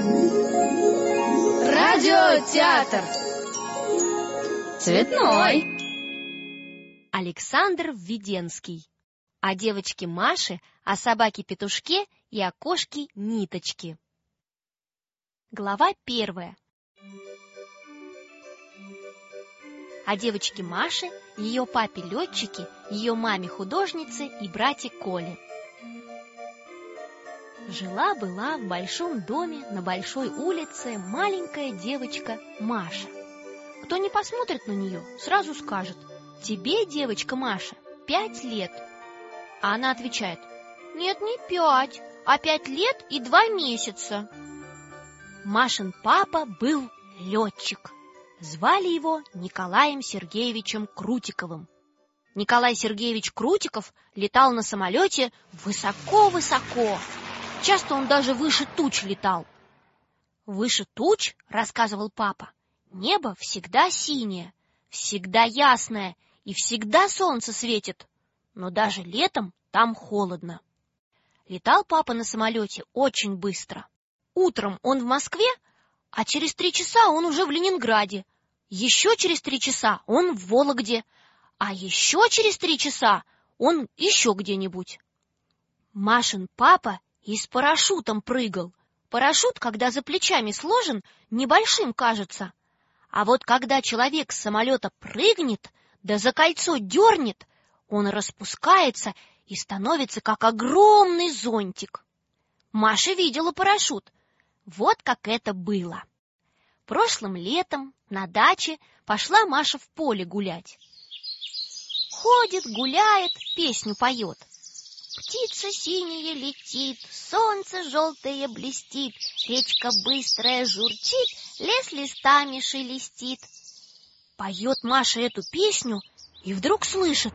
Радиотеатр. Цветной. Александр Введенский. О девочке Маше, о собаке-петушке и о кошке Ниточке. Глава 1. О девочке Маше, ее папе-летчике, ее маме-художнице и брате Коле. Жила-была в большом доме на большой улице маленькая девочка Маша. Кто не посмотрит на нее, сразу скажет: «Тебе, девочка Маша, 5 лет». А она отвечает: «Нет, не 5, а 5 лет и 2 месяца». Машин папа был летчик. Звали его Николаем Сергеевичем Крутиковым. Николай Сергеевич Крутиков летал на самолете высоко-высоко. Часто он даже выше туч летал. Выше туч, рассказывал папа, небо всегда синее, всегда ясное и всегда солнце светит, но даже летом там холодно. Летал папа на самолете очень быстро. Утром он в Москве, а через 3 часа он уже в Ленинграде. Еще через 3 часа он в Вологде, а еще через 3 часа он еще где-нибудь. Машин папа и с парашютом прыгал. Парашют, когда за плечами сложен, небольшим кажется. А вот когда человек с самолета прыгнет, да за кольцо дернет, он распускается и становится как огромный зонтик. Маша видела парашют. Вот как это было. Прошлым летом на даче пошла Маша в поле гулять. Ходит, гуляет, песню поет. Птица синяя летит, солнце желтое блестит, речка быстрая журчит, лес листами шелестит. Поет Маша эту песню и вдруг слышит: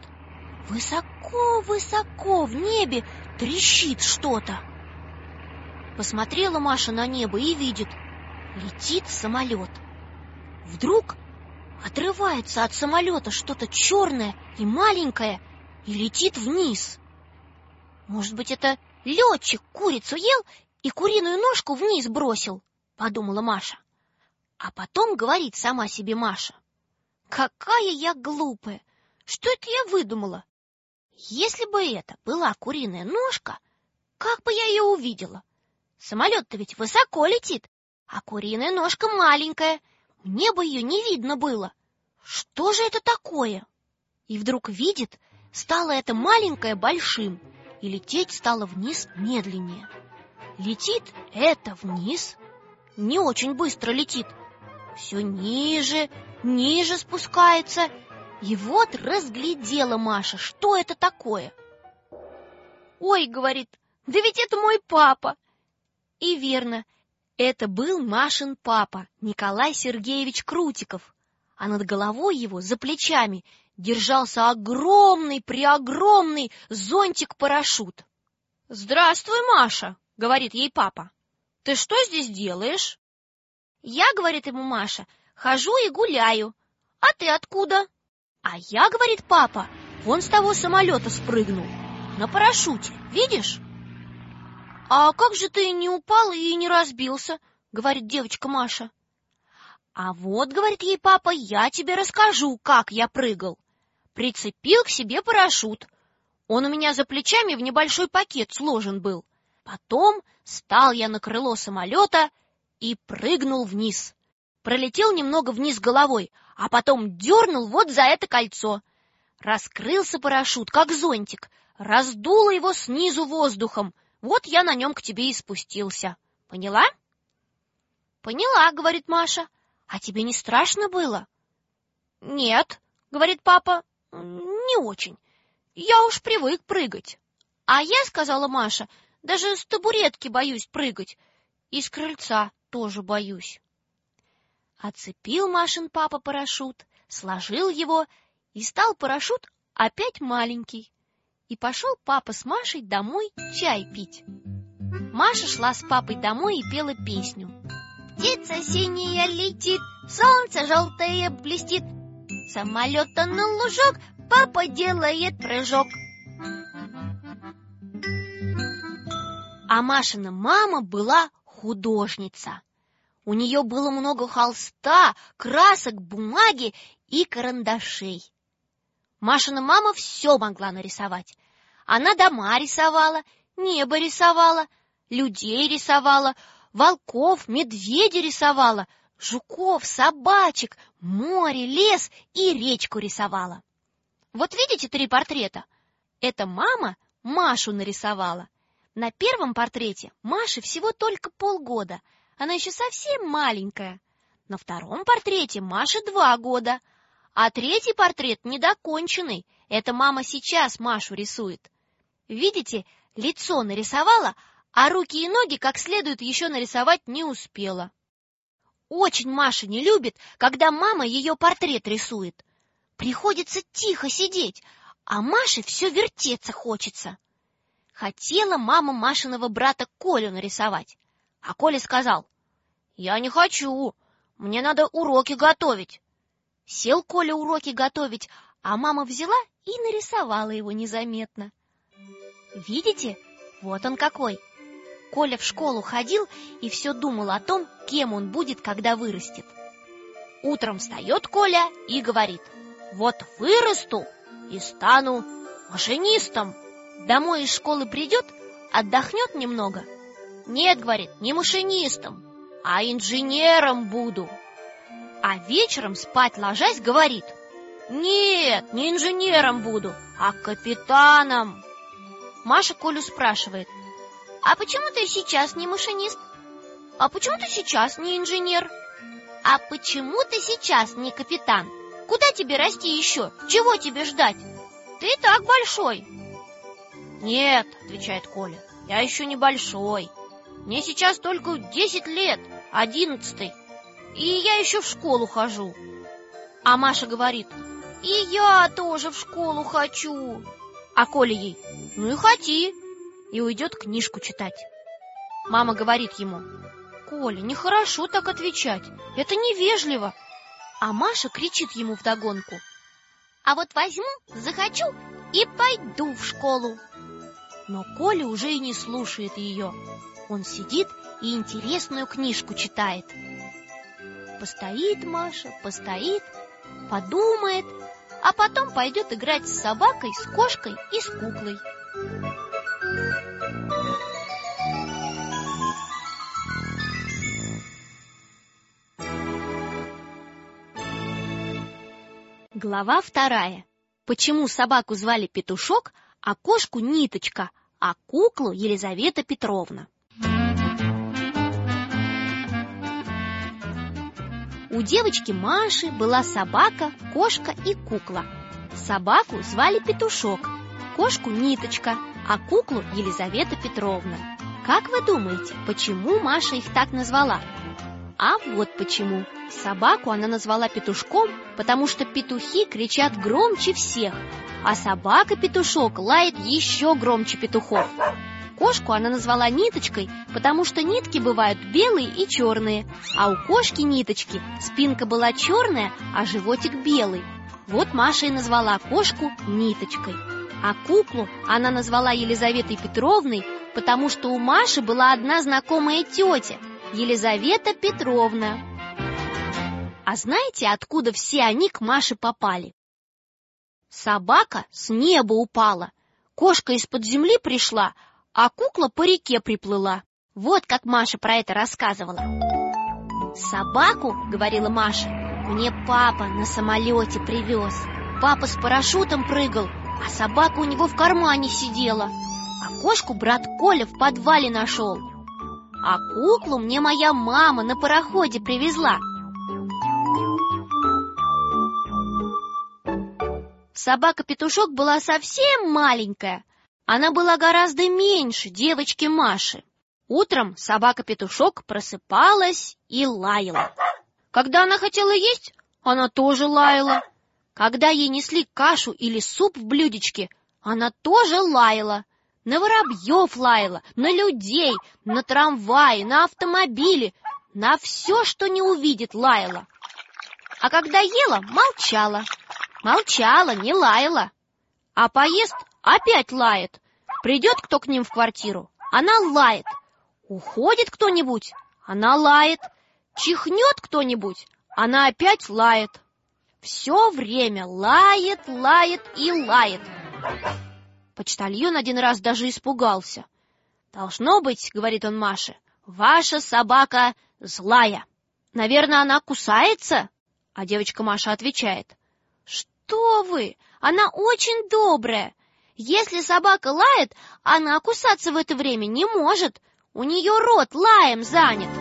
высоко-высоко в небе трещит что-то. Посмотрела Маша на небо и видит: летит самолет. Вдруг отрывается от самолета что-то черное и маленькое и летит вниз. Может быть, это летчик курицу ел и куриную ножку вниз бросил, подумала Маша. А потом говорит сама себе Маша: какая я глупая! Что это я выдумала? Если бы это была куриная ножка, как бы я ее увидела? Самолет-то ведь высоко летит, а куриная ножка маленькая, мне бы ее не видно было. Что же это такое? И вдруг видит, стало это маленькое большим, и лететь стало вниз медленнее. Летит это вниз, не очень быстро летит, все ниже, ниже спускается. И вот разглядела Маша, что это такое. «Ой, — говорит, — да ведь это мой папа!» И верно, это был Машин папа, Николай Сергеевич Крутиков, а над головой его, за плечами, держался огромный-преогромный зонтик-парашют. «Здравствуй, Маша!» — говорит ей папа. «Ты что здесь делаешь?» «Я, — говорит ему Маша, — хожу и гуляю. А ты откуда?» «А я, — говорит папа, — вон с того самолета спрыгнул. На парашюте, видишь?» «А как же ты не упал и не разбился?» — говорит девочка Маша. «А вот, — говорит ей папа, — я тебе расскажу, как я прыгал. Прицепил к себе парашют. Он у меня за плечами в небольшой пакет сложен был. Потом стал я на крыло самолета и прыгнул вниз. Пролетел немного вниз головой, а потом дернул вот за это кольцо. Раскрылся парашют, как зонтик, раздуло его снизу воздухом. Вот я на нем к тебе и спустился. Поняла?» «Поняла, — говорит Маша. — А тебе не страшно было?» «Нет, — говорит папа, — не очень. Я уж привык прыгать. А я, — сказала Маша, — даже с табуретки боюсь прыгать. И с крыльца тоже боюсь». Отцепил Машин папа парашют, сложил его, и стал парашют опять маленький. И пошел папа с Машей домой чай пить. Маша шла с папой домой и пела песню. «Птица синяя летит, солнце желтое блестит, самолета на лужок папа делает прыжок». А Машина мама была художница. У нее было много холста, красок, бумаги и карандашей. Машина мама все могла нарисовать. Она дома рисовала, небо рисовала, людей рисовала, волков, медведей рисовала, жуков, собачек, море, лес и речку рисовала. Вот видите 3 портрета? Это мама Машу нарисовала. На первом портрете Маше всего только полгода. Она еще совсем маленькая. На втором портрете Маше 2 года. А третий портрет недоконченный. Это мама сейчас Машу рисует. Видите, лицо нарисовала, а руки и ноги как следует еще нарисовать не успела. Очень Маша не любит, когда мама ее портрет рисует. Приходится тихо сидеть, а Маше все вертеться хочется. Хотела мама Машиного брата Колю нарисовать, а Коля сказал: «Я не хочу, мне надо уроки готовить». Сел Коля уроки готовить, а мама взяла и нарисовала его незаметно. Видите, вот он какой. Коля в школу ходил и все думал о том, кем он будет, когда вырастет. Утром встает Коля и говорит: «Вот вырасту и стану машинистом». Домой из школы придет, отдохнет немного. «Нет, — говорит, — не машинистом, а инженером буду». А вечером спать ложась говорит: «Нет, не инженером буду, а капитаном». Маша Колю спрашивает: «А почему ты сейчас не машинист? А почему ты сейчас не инженер? А почему ты сейчас не капитан? Куда тебе расти еще? Чего тебе ждать? Ты и так большой». «Нет, — отвечает Коля, — я еще не большой. Мне сейчас только 10 лет, 11-й, и я еще в школу хожу». А Маша говорит: «И я тоже в школу хочу». А Коля ей: «Ну и хоти», и уйдет книжку читать. Мама говорит ему: «Коля, нехорошо так отвечать, это невежливо». А Маша кричит ему вдогонку: «А вот возьму, захочу и пойду в школу». Но Коля уже и не слушает ее. Он сидит и интересную книжку читает. Постоит Маша, постоит, подумает, а потом пойдет играть с собакой, с кошкой и с куклой. Глава 2. Почему собаку звали Петушок, а кошку Ниточка, а куклу Елизавета Петровна? У девочки Маши была собака, кошка и кукла. Собаку звали Петушок, кошку Ниточка, а куклу Елизавета Петровна. Как вы думаете, почему Маша их так назвала? А вот почему. Собаку она назвала Петушком, потому что петухи кричат громче всех, а собака-петушок лает еще громче петухов. Кошку она назвала Ниточкой, потому что нитки бывают белые и черные, а у кошки Ниточки спинка была черная, а животик белый. Вот Маша и назвала кошку Ниточкой. А куклу она назвала Елизаветой Петровной, потому что у Маши была одна знакомая тетя – Елизавета Петровна. А знаете, откуда все они к Маше попали? Собака с неба упала, кошка из-под земли пришла, а кукла по реке приплыла. Вот как Маша про это рассказывала. «Собаку, — говорила Маша, — мне папа на самолете привез. Папа с парашютом прыгал, а собака у него в кармане сидела. А кошку брат Коля в подвале нашел. А куклу мне моя мама на пароходе привезла». Собака-петушок была совсем маленькая. Она была гораздо меньше девочки Маши. Утром собака-петушок просыпалась и лаяла. Когда она хотела есть, она тоже лаяла. Когда ей несли кашу или суп в блюдечке, она тоже лаяла. На воробьев лаяла, на людей, на трамваи, на автомобили, на все, что не увидит, лаяла. А когда ела, молчала. Молчала, не лаяла. А поест, опять лает. Придет кто к ним в квартиру, она лает. Уходит кто-нибудь, она лает. Чихнет кто-нибудь, она опять лает. Все время лает, лает и лает. Почтальон один раз даже испугался. «Должно быть, — говорит он Маше, — ваша собака злая. Наверное, она кусается?» А девочка Маша отвечает: «Что вы? Она очень добрая. Если собака лает, она кусаться в это время не может. У нее рот лаем занят».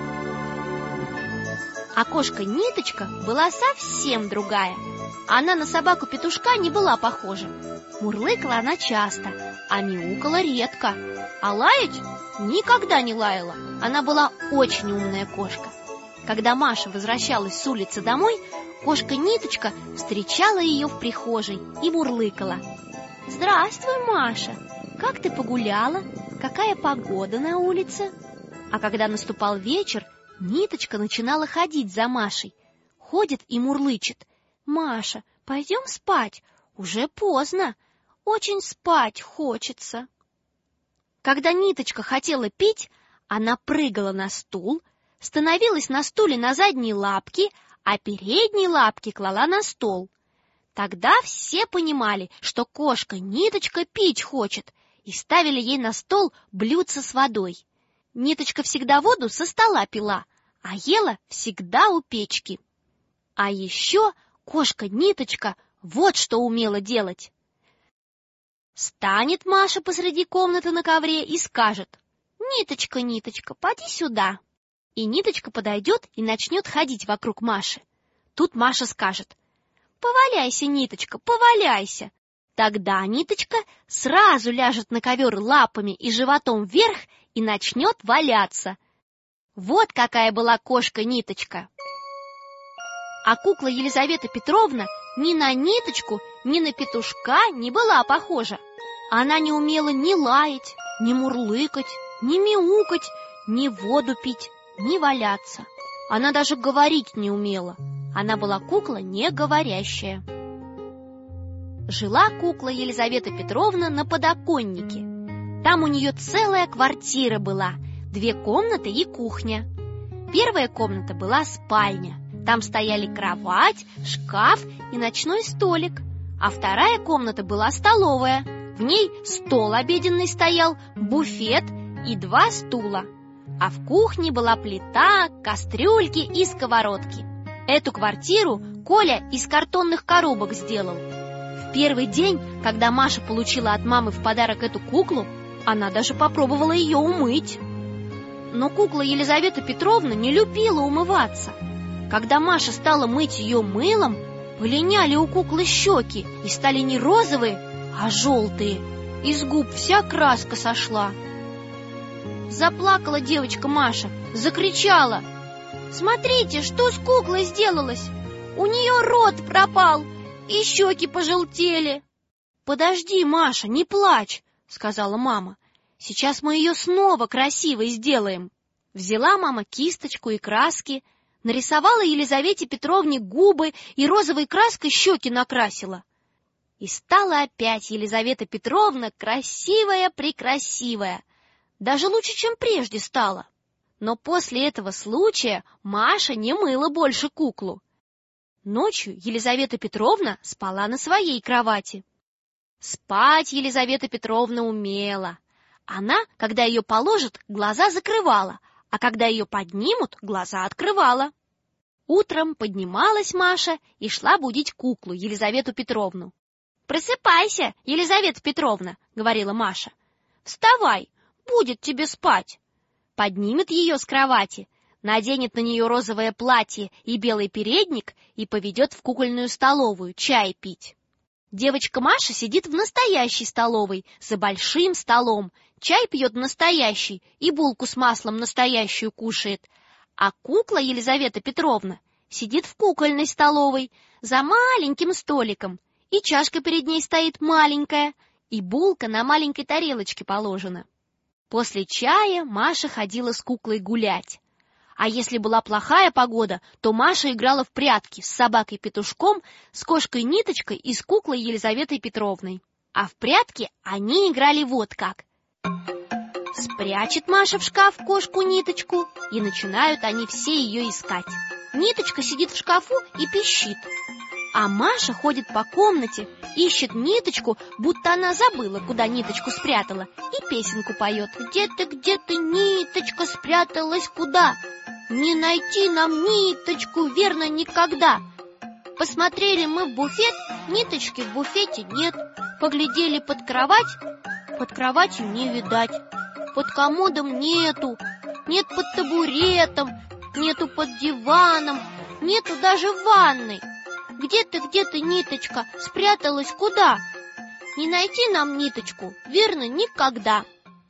А кошка Ниточка была совсем другая. Она на собаку-петушка не была похожа. Мурлыкала она часто, а мяукала редко. А лаять никогда не лаяла. Она была очень умная кошка. Когда Маша возвращалась с улицы домой, кошка Ниточка встречала ее в прихожей и мурлыкала: «Здравствуй, Маша! Как ты погуляла? Какая погода на улице?» А когда наступал вечер, Ниточка начинала ходить за Машей. Ходит и мурлычет: «Маша, пойдем спать, уже поздно, очень спать хочется». Когда Ниточка хотела пить, она прыгала на стул, становилась на стуле на задние лапки, а передние лапки клала на стол. Тогда все понимали, что кошка Ниточка пить хочет, и ставили ей на стол блюдце с водой. Ниточка всегда воду со стола пила, а ела всегда у печки. А еще кошка Ниточка вот что умела делать. Станет Маша посреди комнаты на ковре и скажет: «Ниточка, Ниточка, поди сюда». И Ниточка подойдет и начнет ходить вокруг Маши. Тут Маша скажет: «Поваляйся, Ниточка, поваляйся». Тогда Ниточка сразу ляжет на ковер лапами и животом вверх и начнет валяться. Вот какая была кошка Ниточка. А кукла Елизавета Петровна ни на Ниточку, ни на петушка не была похожа. Она не умела ни лаять, ни мурлыкать, ни мяукать, ни воду пить, ни валяться. Она даже говорить не умела. Она была кукла не говорящая. Жила кукла Елизавета Петровна на подоконнике. Там у нее целая квартира была, 2 комнаты и кухня. Первая комната была спальня. Там стояли кровать, шкаф и ночной столик. А вторая комната была столовая. В ней стол обеденный стоял, буфет и 2 стула. А в кухне была плита, кастрюльки и сковородки. Эту квартиру Коля из картонных коробок сделал. В первый день, когда Маша получила от мамы в подарок эту куклу, она даже попробовала ее умыть. Но кукла Елизавета Петровна не любила умываться. Когда Маша стала мыть ее мылом, полиняли у куклы щеки и стали не розовые, а желтые. Из губ вся краска сошла. Заплакала девочка Маша, закричала: «Смотрите, что с куклой сделалось! У нее рот пропал, и щеки пожелтели». «Подожди, Маша, не плачь», — сказала мама. «Сейчас мы ее снова красивой сделаем». Взяла мама кисточку и краски, нарисовала Елизавете Петровне губы и розовой краской щеки накрасила. И стала опять Елизавета Петровна красивая-прекрасивая. Даже лучше, чем прежде стала. Но после этого случая Маша не мыла больше куклу. Ночью Елизавета Петровна спала на своей кровати. Спать Елизавета Петровна умела. Она, когда ее положат, глаза закрывала, а когда ее поднимут, глаза открывала. Утром поднималась Маша и шла будить куклу Елизавету Петровну. «Просыпайся, Елизавета Петровна», — говорила Маша. «Вставай, будет тебе спать». Поднимет ее с кровати, наденет на нее розовое платье и белый передник и поведет в кукольную столовую чай пить. Девочка Маша сидит в настоящей столовой за большим столом, чай пьет настоящий и булку с маслом настоящую кушает. А кукла Елизавета Петровна сидит в кукольной столовой за маленьким столиком, и чашка перед ней стоит маленькая, и булка на маленькой тарелочке положена. После чая Маша ходила с куклой гулять. А если была плохая погода, то Маша играла в прятки с собакой-петушком, с кошкой Ниточкой и с куклой Елизаветой Петровной. А в прятки они играли вот как. Спрячет Маша в шкаф кошку-ниточку, и начинают они все ее искать. Ниточка сидит в шкафу и пищит, а Маша ходит по комнате, ищет ниточку, будто она забыла, куда ниточку спрятала, и песенку поет. Где ты, ниточка, спряталась куда? Не найти нам ниточку, верно, никогда. Посмотрели мы в буфет, ниточки в буфете нет. Поглядели под кроватью не видать. Под комодом нету, нет под табуретом, нету под диваном, нету даже в ванной. Где ты, ниточка, спряталась куда? Не найти нам ниточку, верно, никогда.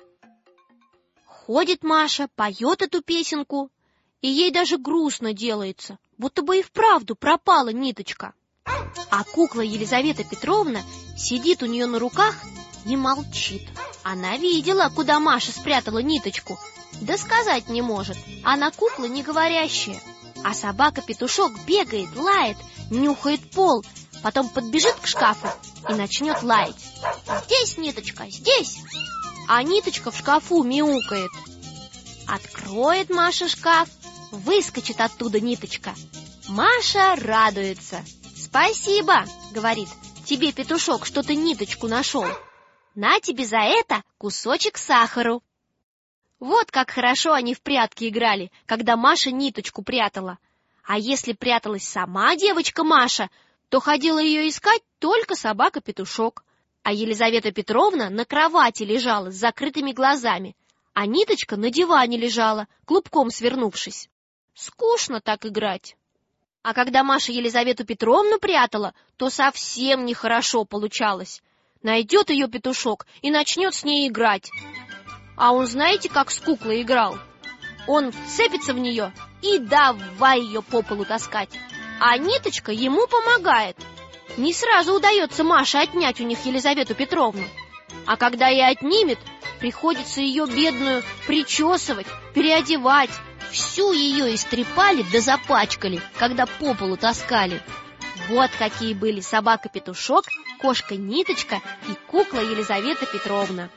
Ходит Маша, поет эту песенку, и ей даже грустно делается, будто бы и вправду пропала ниточка. А кукла Елизавета Петровна сидит у нее на руках и молчит. Она видела, куда Маша спрятала ниточку, да сказать не может. Она кукла не говорящая. А собака-петушок бегает, лает, нюхает пол, потом подбежит к шкафу и начнет лаять. Здесь, ниточка, здесь! А ниточка в шкафу мяукает. Откроет Маша шкаф, выскочит оттуда ниточка. Маша радуется. «Спасибо, — говорит, — тебе, петушок, что ты ниточку нашел. На тебе за это кусочек сахару». Вот как хорошо они в прятки играли, когда Маша ниточку прятала. А если пряталась сама девочка Маша, то ходила ее искать только собака-петушок. А Елизавета Петровна на кровати лежала с закрытыми глазами, а ниточка на диване лежала, клубком свернувшись. Скучно так играть. А когда Маша Елизавету Петровну прятала, то совсем нехорошо получалось. Найдет ее петушок и начнет с ней играть. А он, знаете, как с куклой играл? Он вцепится в нее и давай ее по полу таскать. А ниточка ему помогает. Не сразу удается Маше отнять у них Елизавету Петровну. А когда и отнимет, приходится ее бедную причесывать, переодевать. Всю ее истрепали да запачкали, когда по полу таскали. Вот какие были собака-петушок, кошка-ниточка и кукла Елизавета Петровна.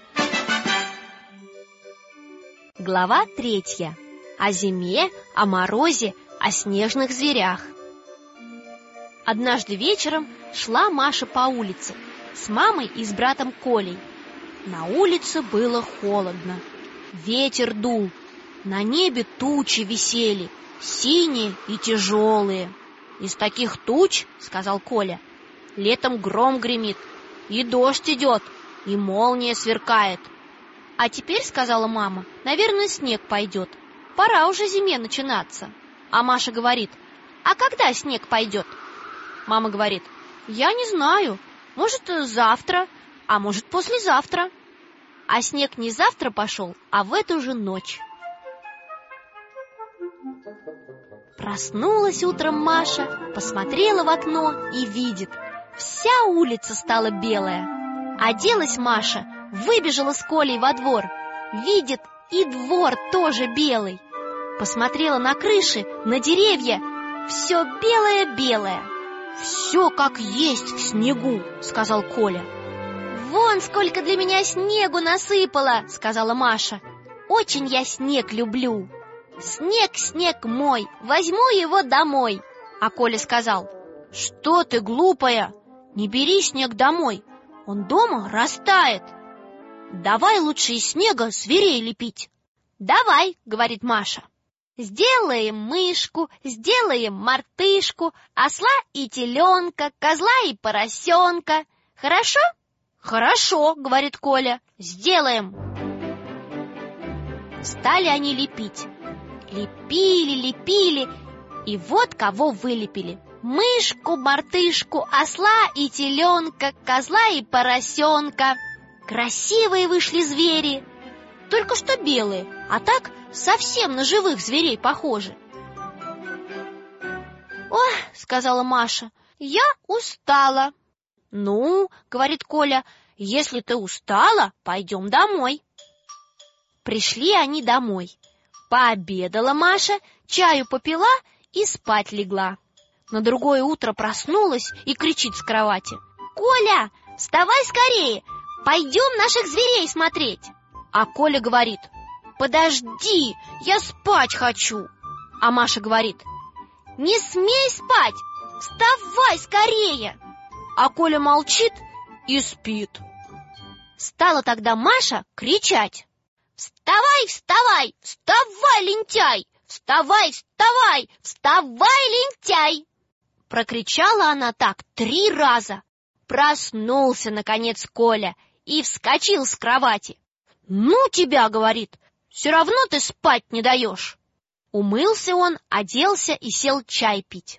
Глава 3. О зиме, о морозе, о снежных зверях. Однажды вечером шла Маша по улице с мамой и с братом Колей. На улице было холодно, ветер дул, на небе тучи висели, синие и тяжелые. «Из таких туч, — сказал Коля, — летом гром гремит, и дождь идет, и молния сверкает». «А теперь, — сказала мама, — наверное, снег пойдет. Пора уже зиме начинаться». А Маша говорит: «А когда снег пойдет?» Мама говорит: «Я не знаю, может, завтра, а может, послезавтра». А снег не завтра пошел, а в эту же ночь. Проснулась утром Маша, посмотрела в окно и видит: вся улица стала белая. Оделась Маша, выбежала с Колей во двор. Видит, и двор тоже белый. Посмотрела на крыши, на деревья. Все белое-белое. «Все как есть в снегу», — сказал Коля. «Вон сколько для меня снегу насыпало», — сказала Маша. «Очень я снег люблю. Снег, снег мой, возьму его домой». А Коля сказал: «Что ты, глупая, не бери снег домой, он дома растает. Давай лучше из снега зверей лепить». «Давай», — говорит Маша. «Сделаем мышку, сделаем мартышку, осла и теленка, козла и поросенка. Хорошо?» «Хорошо», — говорит Коля, — «сделаем». Стали они лепить. Лепили, лепили, и вот кого вылепили: мышку, мартышку, осла и теленка, козла и поросенка. Красивые вышли звери, только что белые, а так совсем на живых зверей похожи. «Ох, — сказала Маша, — я устала». «Ну, — говорит Коля, — если ты устала, пойдем домой». Пришли они домой. Пообедала Маша, чаю попила и спать легла. На другое утро проснулась и кричит с кровати: «Коля, вставай скорее, пойдем наших зверей смотреть». А Коля говорит: подожди, я спать хочу. А Маша говорит: не смей спать, вставай скорее. А Коля молчит и спит. Стала тогда Маша кричать: вставай, вставай, вставай, лентяй! Вставай, вставай, вставай, лентяй! Прокричала она так 3 раза. Проснулся, наконец, Коля и вскочил с кровати. «Ну тебя, — говорит, — все равно ты спать не даешь». Умылся он, оделся и сел чай пить.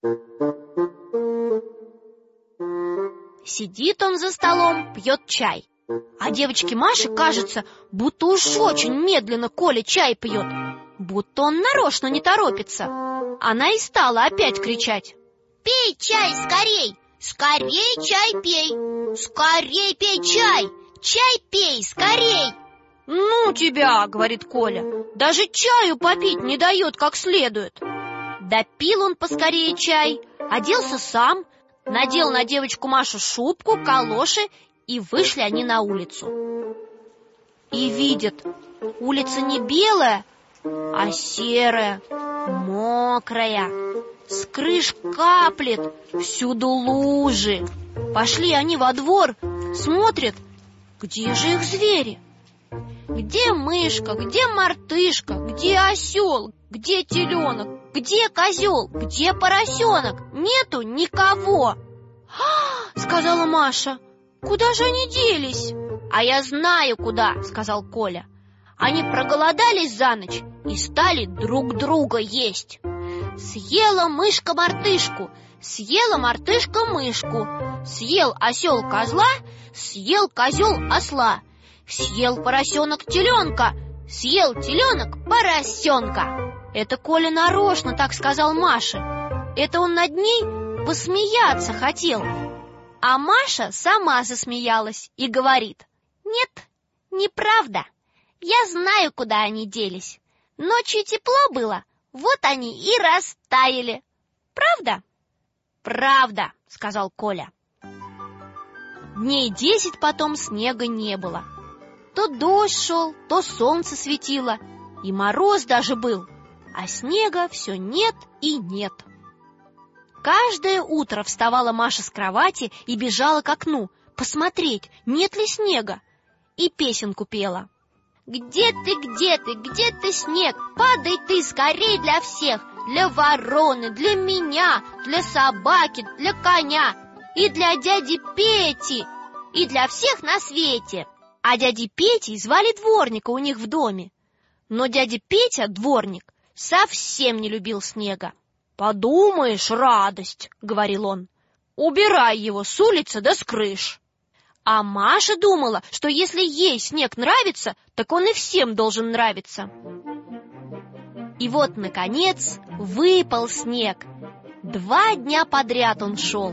Сидит он за столом, пьет чай. А девочке Маше кажется, будто уж очень медленно Коля чай пьет, будто он нарочно не торопится. Она и стала опять кричать: «Пей чай скорей! Скорей чай пей! Скорей пей чай! Чай пей скорей!» «Ну тебя, — говорит Коля, — даже чаю попить не дает как следует». Допил он поскорее чай, оделся сам, надел на девочку Машу шубку, калоши, и вышли они на улицу. И видят, улица не белая, а серая, мокрая. С крыш каплет, всюду лужи. Пошли они во двор, смотрят, где же их звери? Где мышка, где мартышка, где осел, где теленок, где козел, где поросенок? Нету никого. Сказала Маша: куда же они делись? А я знаю куда, сказал Коля. Они проголодались за ночь и стали друг друга есть. Съела мышка мартышку, съела мартышка мышку, съел осел козла, съел козел осла, съел поросенок теленка, съел теленок поросенка. Это Коля нарочно так сказал Маше. Это он над ней посмеяться хотел. А Маша сама засмеялась и говорит: нет, неправда. Я знаю, куда они делись. Ночью тепло было, вот они и растаяли. Правда? Правда, сказал Коля. Дней 10 потом снега не было. То дождь шел, то солнце светило, и мороз даже был, а снега все нет и нет. Каждое утро вставала Маша с кровати и бежала к окну посмотреть, нет ли снега, и песенку пела. Где ты, снег? Падай ты скорей для всех, для вороны, для меня, для собаки, для коня, и для дяди Пети, и для всех на свете. А дяди Петей звали дворника у них в доме. Но дядя Петя, дворник, совсем не любил снега. «Подумаешь, радость, — говорил он, — убирай его с улицы да с крыш». А Маша думала, что если ей снег нравится, так он и всем должен нравиться. И вот, наконец, выпал снег. 2 дня подряд он шел.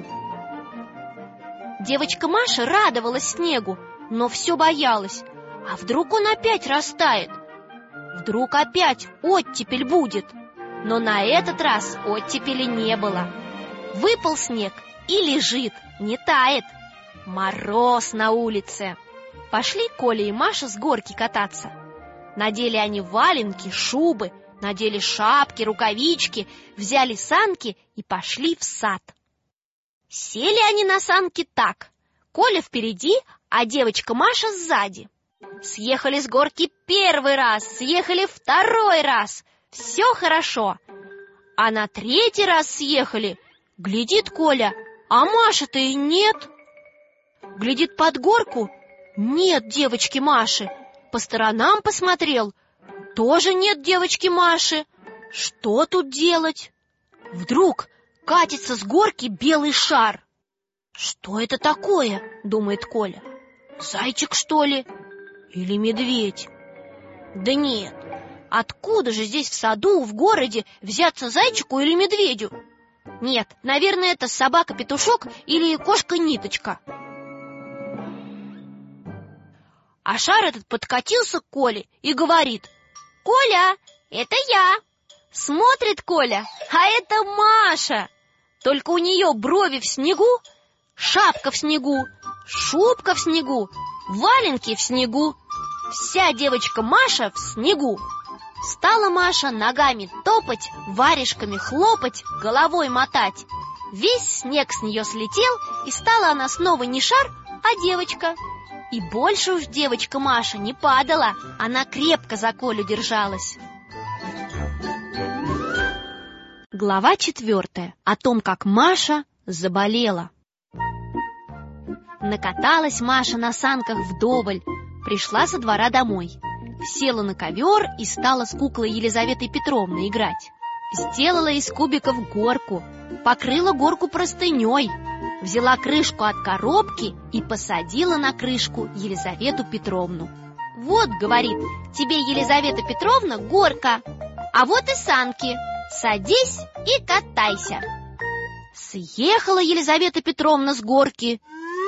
Девочка Маша радовалась снегу, но все боялась. А вдруг он опять растает? Вдруг опять оттепель будет? Но на этот раз оттепели не было. Выпал снег и лежит, не тает. Мороз на улице. Пошли Коля и Маша с горки кататься. Надели они валенки, шубы, надели шапки, рукавички, взяли санки и пошли в сад. Сели они на санки так: Коля впереди, а девочка Маша сзади. Съехали с горки 1 раз, съехали 2 раз. Все хорошо. А на 3 раз съехали. Глядит Коля, а Маши-то и нет. Глядит под горку, нет девочки Маши. По сторонам посмотрел, тоже нет девочки Маши. Что тут делать? Вдруг катится с горки белый шар. Что это такое, думает Коля. Зайчик, что ли? Или медведь? Да нет, откуда же здесь в саду, в городе взяться зайчику или медведю? Нет, наверное, это собака-петушок или кошка-ниточка. А шар этот подкатился к Коле и говорит: «Коля, это я!» Смотрит Коля, а это Маша. Только у нее брови в снегу, шапка в снегу, шубка в снегу, валенки в снегу. вся девочка Маша в снегу. Стала Маша ногами топать, варежками хлопать, головой мотать. Весь снег с нее слетел, и стала она снова не шар, а девочка. И больше уж девочка Маша не падала, она крепко за Колю держалась. Глава 4. О том, как Маша заболела. Накаталась Маша на санках вдоволь, пришла со двора домой. Села на ковер и стала с куклой Елизаветой Петровной играть. Сделала из кубиков горку, покрыла горку простыней, взяла крышку от коробки и посадила на крышку Елизавету Петровну. «Вот, — говорит, — тебе, Елизавета Петровна, горка, а вот и санки. Садись и катайся». Съехала Елизавета Петровна с горки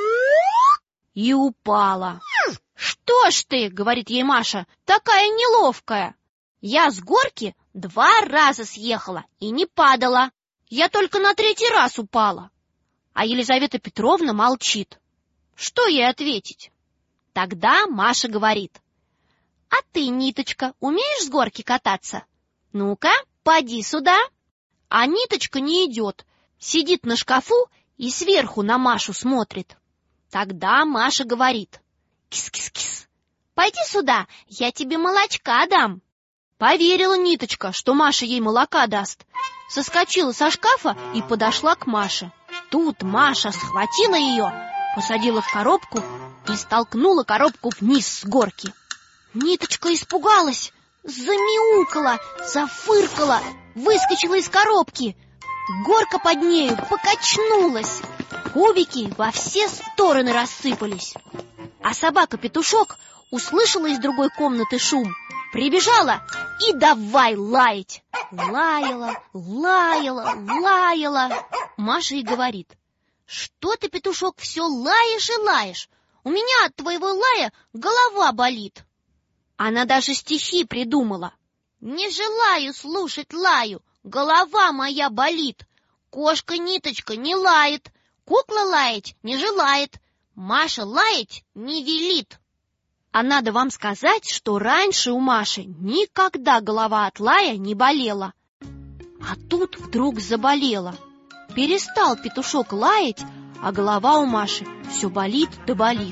и упала. «Что ж ты, — говорит ей Маша, — такая неловкая? Я с горки 2 раза съехала и не падала. Я только на 3-й раз упала». А Елизавета Петровна молчит. Что ей ответить? Тогда Маша говорит: «А ты, Ниточка, умеешь с горки кататься? Ну-ка, поди сюда». А Ниточка не идет, сидит на шкафу и сверху на Машу смотрит. Тогда Маша говорит: «Кис-кис-кис, пойди сюда, я тебе молочка дам». Поверила Ниточка, что Маша ей молока даст. Соскочила со шкафа и подошла к Маше. Тут Маша схватила ее, посадила в коробку и столкнула коробку вниз с горки. Ниточка испугалась, замяукала, зафыркала, выскочила из коробки. Горка под нею покачнулась, кубики во все стороны рассыпались. А собака-петушок услышала из другой комнаты шум, прибежала и давай лаять. Лаяла, лаяла, лаяла. Маша и говорит: «Что ты, петушок, все лаешь и лаешь? У меня от твоего лая голова болит». Она даже стихи придумала. «Не желаю слушать лаю, голова моя болит. Кошка Ниточка не лает, кукла лаять не желает, Маша лаять не велит». А надо вам сказать, что раньше у Маши никогда голова от лая не болела. А тут вдруг заболела. Перестал петушок лаять, а голова у Маши все болит да болит.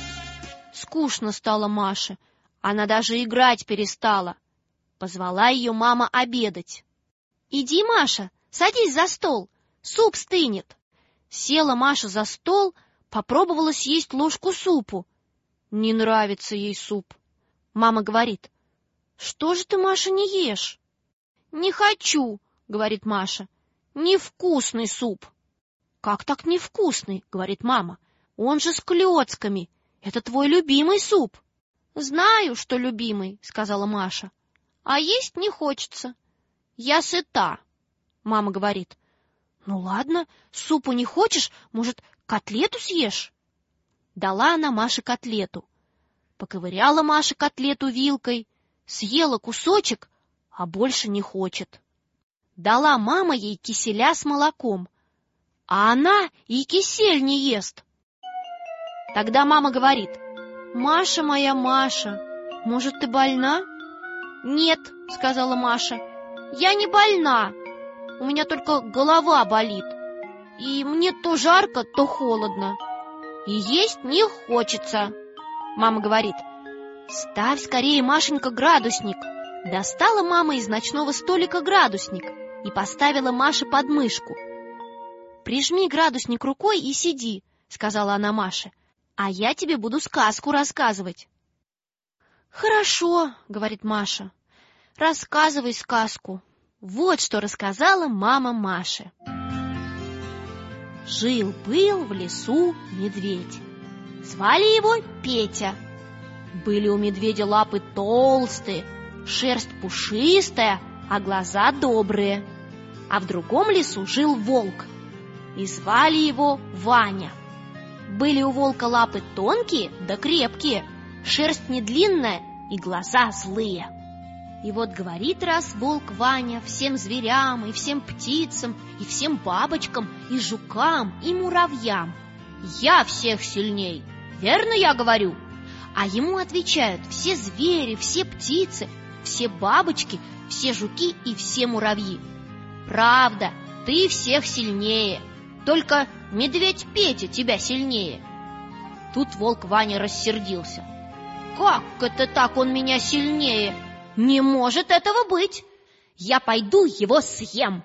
Скучно стало Маше, она даже играть перестала. Позвала ее мама обедать. «Иди, Маша, садись за стол, суп стынет». Села Маша за стол, попробовала съесть ложку супу. Не нравится ей суп. Мама говорит: «Что же ты, Маша, не ешь?» «Не хочу, — говорит Маша, — невкусный суп». «Как так невкусный? — говорит мама, — он же с клёцками, это твой любимый суп». «Знаю, что любимый, — сказала Маша, — а есть не хочется. Я сыта». Мама говорит: «Ну ладно, супу не хочешь, может, котлету съешь?» Дала она Маше котлету. Поковыряла Маша котлету вилкой, съела кусочек, а больше не хочет. Дала мама ей киселя с молоком, а она и кисель не ест. Тогда мама говорит: «Маша моя Маша, может, ты больна?» «Нет, — сказала Маша, — я не больна, у меня только голова болит, и мне то жарко, то холодно, и есть не хочется». Мама говорит: «Ставь скорее, Машенька, градусник». Достала мама из ночного столика градусник и поставила Маше под мышку. «Прижми градусник рукой и сиди, — сказала она Маше, — а я тебе буду сказку рассказывать». «Хорошо, — говорит Маша, — рассказывай сказку». Вот что рассказала мама Маше. Жил-был в лесу медведь. Звали его Петя. Были у медведя лапы толстые, шерсть пушистая, а глаза добрые. А в другом лесу жил волк, и звали его Ваня. Были у волка лапы тонкие да крепкие, шерсть не длинная и глаза злые. И вот говорит раз волк Ваня всем зверям и всем птицам, и всем бабочкам, и жукам, и муравьям: «Я всех сильней, верно я говорю? А ему отвечают все звери, все птицы, все бабочки, все жуки и все муравьи. Правда, ты всех сильнее, только медведь Петя тебя сильнее. Тут волк Ваня рассердился. Как это так он меня сильнее? Не может этого быть! Я пойду его съем.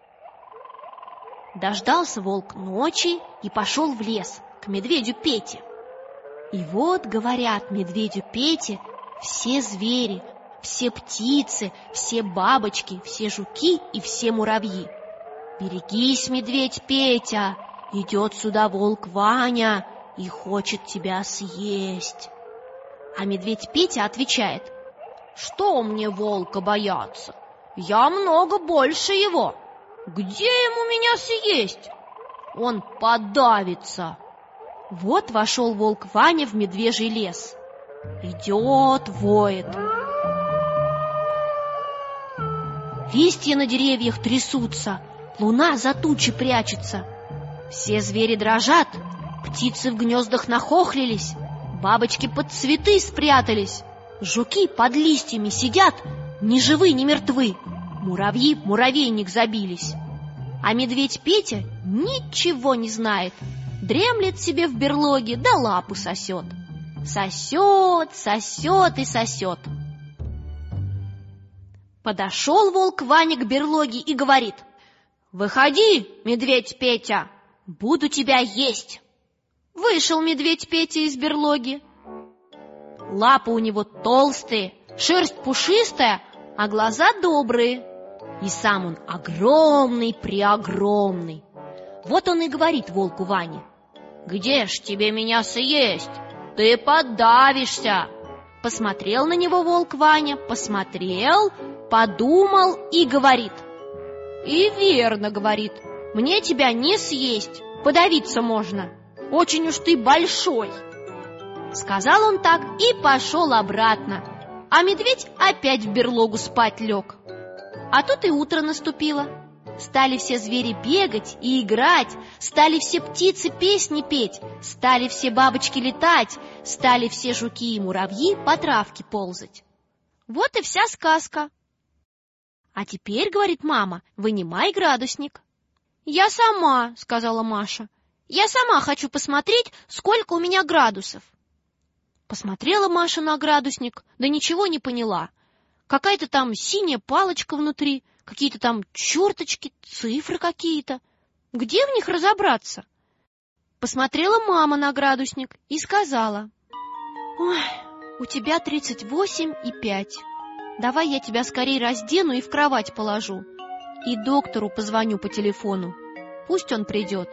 Дождался волк ночи и пошел в лес к медведю Пете. И вот, говорят медведю Пете все звери, все птицы, все бабочки, все жуки и все муравьи: берегись, медведь Петя, идет сюда волк Ваня и хочет тебя съесть. А медведь Петя отвечает: что мне волка бояться? Я много больше его. Где ему меня съесть? Он подавится. Вот вошел волк Ваня в медвежий лес. Идет, воет. Листья на деревьях трясутся, луна за тучи прячется. Все звери дрожат, птицы в гнездах нахохлились, бабочки под цветы спрятались, жуки под листьями сидят, ни живы, ни мертвы, муравьи в муравейник забились. А медведь Петя ничего не знает, дремлет себе в берлоге, да лапу сосет. Сосет, сосет и сосет. Подошел волк Ваня к берлоге и говорит: выходи, медведь Петя, буду тебя есть. Вышел медведь Петя из берлоги. Лапы у него толстые, шерсть пушистая, а глаза добрые. И сам он огромный-преогромный. Вот он и говорит волку Ване: где ж тебе меня съесть? Ты подавишься. Посмотрел на него волк Ваня, посмотрел, подумал и говорит: и верно, говорит, мне тебя не съесть, подавиться можно. Очень уж ты большой. Сказал он так и пошел обратно. А медведь опять в берлогу спать лег. А тут и утро наступило. Стали все звери бегать и играть, стали все птицы песни петь, стали все бабочки летать, стали все жуки и муравьи по травке ползать. Вот и вся сказка. А теперь, говорит мама, вынимай градусник. Я сама, сказала Маша. Я сама хочу посмотреть, сколько у меня градусов. Посмотрела Маша на градусник, да ничего не поняла. Какая-то там синяя палочка внутри, какие-то там черточки, цифры какие-то. Где в них разобраться? Посмотрела мама на градусник и сказала: ой, у тебя 38,5. Давай я тебя скорее раздену и в кровать положу. И доктору позвоню по телефону. Пусть он придет.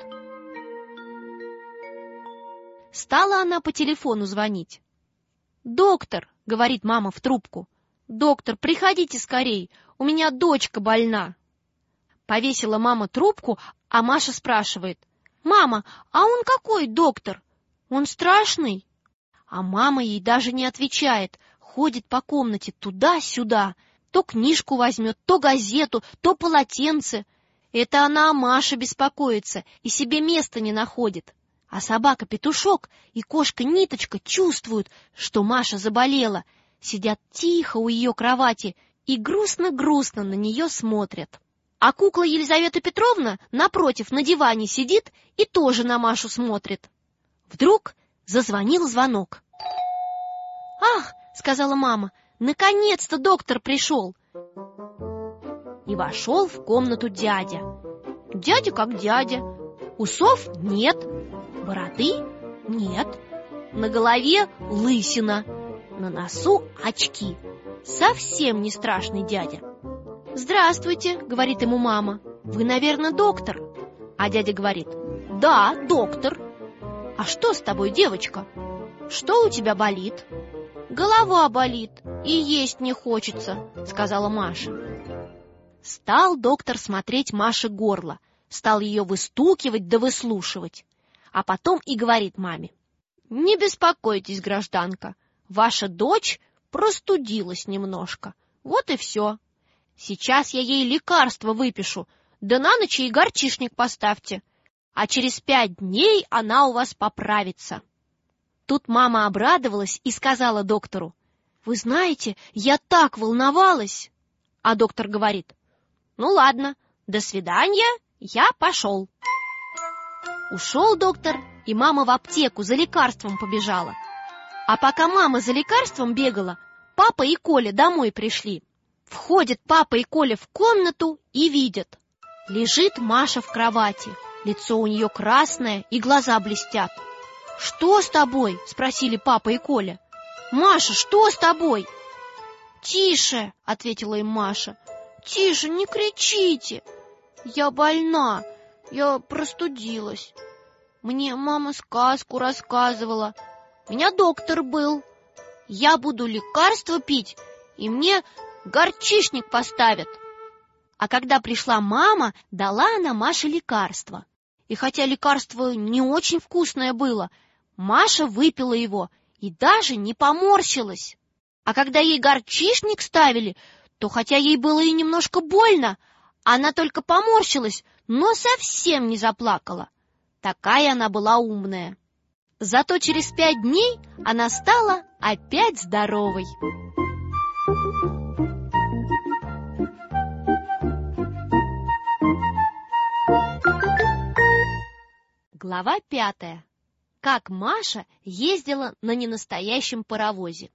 Стала она по телефону звонить. «Доктор», — говорит мама в трубку, — «доктор, приходите скорей, у меня дочка больна». Повесила мама трубку, а Маша спрашивает: «Мама, а он какой доктор? Он страшный?» А мама ей даже не отвечает, ходит по комнате туда-сюда, то книжку возьмет, то газету, то полотенце. Это она о Маше беспокоится и себе места не находит. А собака-петушок и кошка-ниточка чувствуют, что Маша заболела, сидят тихо у ее кровати и грустно-грустно на нее смотрят. А кукла Елизавета Петровна напротив на диване сидит и тоже на Машу смотрит. Вдруг зазвонил звонок. «Ах!» — сказала мама, — «наконец-то доктор пришел!» И вошел в комнату дядя. Дядя как дядя. Усов нет, бороды нет, на голове лысина, на носу очки. Совсем не страшный дядя. «Здравствуйте», — говорит ему мама, — «вы, наверное, доктор?» А дядя говорит: «Да, доктор». «А что с тобой, девочка? Что у тебя болит?» «Голова болит и есть не хочется», — сказала Маша. Стал доктор смотреть Маше горло, стал ее выстукивать да выслушивать. А потом и говорит маме: «Не беспокойтесь, гражданка, ваша дочь простудилась немножко, вот и все. Сейчас я ей лекарство выпишу, да на ночь ей горчишник поставьте, а через 5 дней она у вас поправится». Тут мама обрадовалась и сказала доктору: «Вы знаете, я так волновалась!» А доктор говорит: «Ну ладно, до свидания, я пошел». Ушел доктор, и мама в аптеку за лекарством побежала. А пока мама за лекарством бегала, папа и Коля домой пришли. Входят папа и Коля в комнату и видят: лежит Маша в кровати, лицо у нее красное и глаза блестят. «Что с тобой?» — спросили папа и Коля. «Маша, что с тобой?» «Тише!» — ответила им Маша. «Тише, не кричите! Я больна, я простудилась. Мне мама сказку рассказывала. У меня доктор был. Я буду лекарство пить, и мне горчишник поставят». А когда пришла мама, дала она Маше лекарство. И хотя лекарство не очень вкусное было, Маша выпила его и даже не поморщилась. А когда ей горчишник ставили, то хотя ей было и немножко больно, она только поморщилась, но совсем не заплакала. Такая она была умная. Зато через 5 дней она стала опять здоровой. Глава 5. Как Маша ездила на ненастоящем паровозе.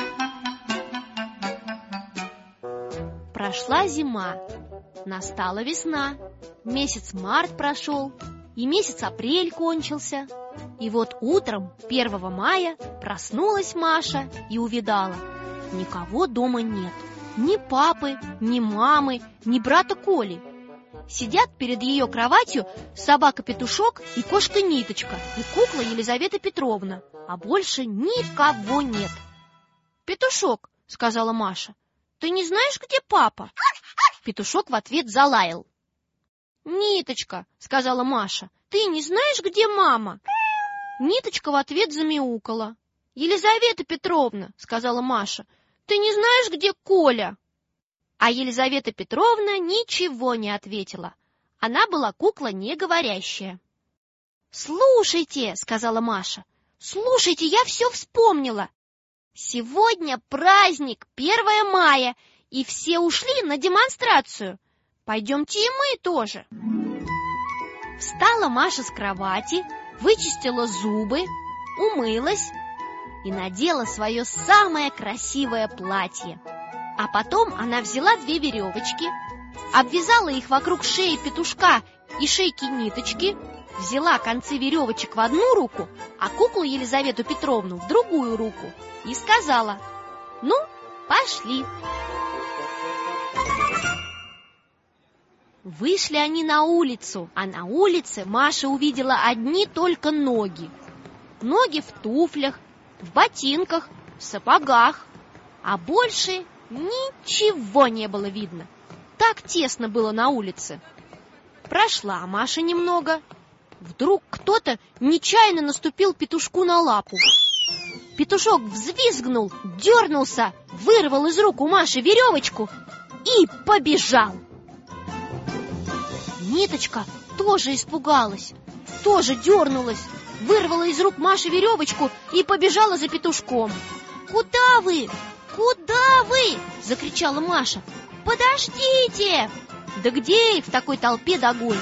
Прошла зима, настала весна, месяц март прошел, и месяц апрель кончился. И вот утром 1 мая проснулась Маша и увидала: никого дома нет. Ни папы, ни мамы, ни брата Коли. Сидят перед ее кроватью собака-петушок и кошка-ниточка, и кукла Елизавета Петровна, а больше никого нет. «Петушок», — сказала Маша, — «ты не знаешь, где папа?» Петушок в ответ залаял. «Ниточка», — сказала Маша, — «ты не знаешь, где мама?» Ниточка в ответ замяукала. «Елизавета Петровна», — сказала Маша, — «ты не знаешь, где Коля?» А Елизавета Петровна ничего не ответила. Она была кукла неговорящая. «Слушайте», — сказала Маша, — «слушайте, я все вспомнила. Сегодня праздник, 1 мая, и все ушли на демонстрацию. Пойдемте и мы тоже». Встала Маша с кровати, вычистила зубы, умылась и надела свое самое красивое платье. А потом она взяла 2 веревочки, обвязала их вокруг шеи петушка и шейки ниточки, взяла концы веревочек в одну руку, а куклу Елизавету Петровну в другую руку и сказала: «Ну, пошли». Вышли они на улицу, а на улице Маша увидела одни только ноги. Ноги в туфлях, в ботинках, в сапогах, а больше ничего не было видно. Так тесно было на улице. Прошла Маша немного. Вдруг кто-то нечаянно наступил петушку на лапу. Петушок взвизгнул, дернулся, вырвал из рук у Маши веревочку и побежал. Ниточка тоже испугалась, тоже дернулась, вырвала из рук Маши веревочку и побежала за петушком. «Куда вы? Куда вы?» — закричала Маша. «Подождите!» «Да где их в такой толпе догонишь?»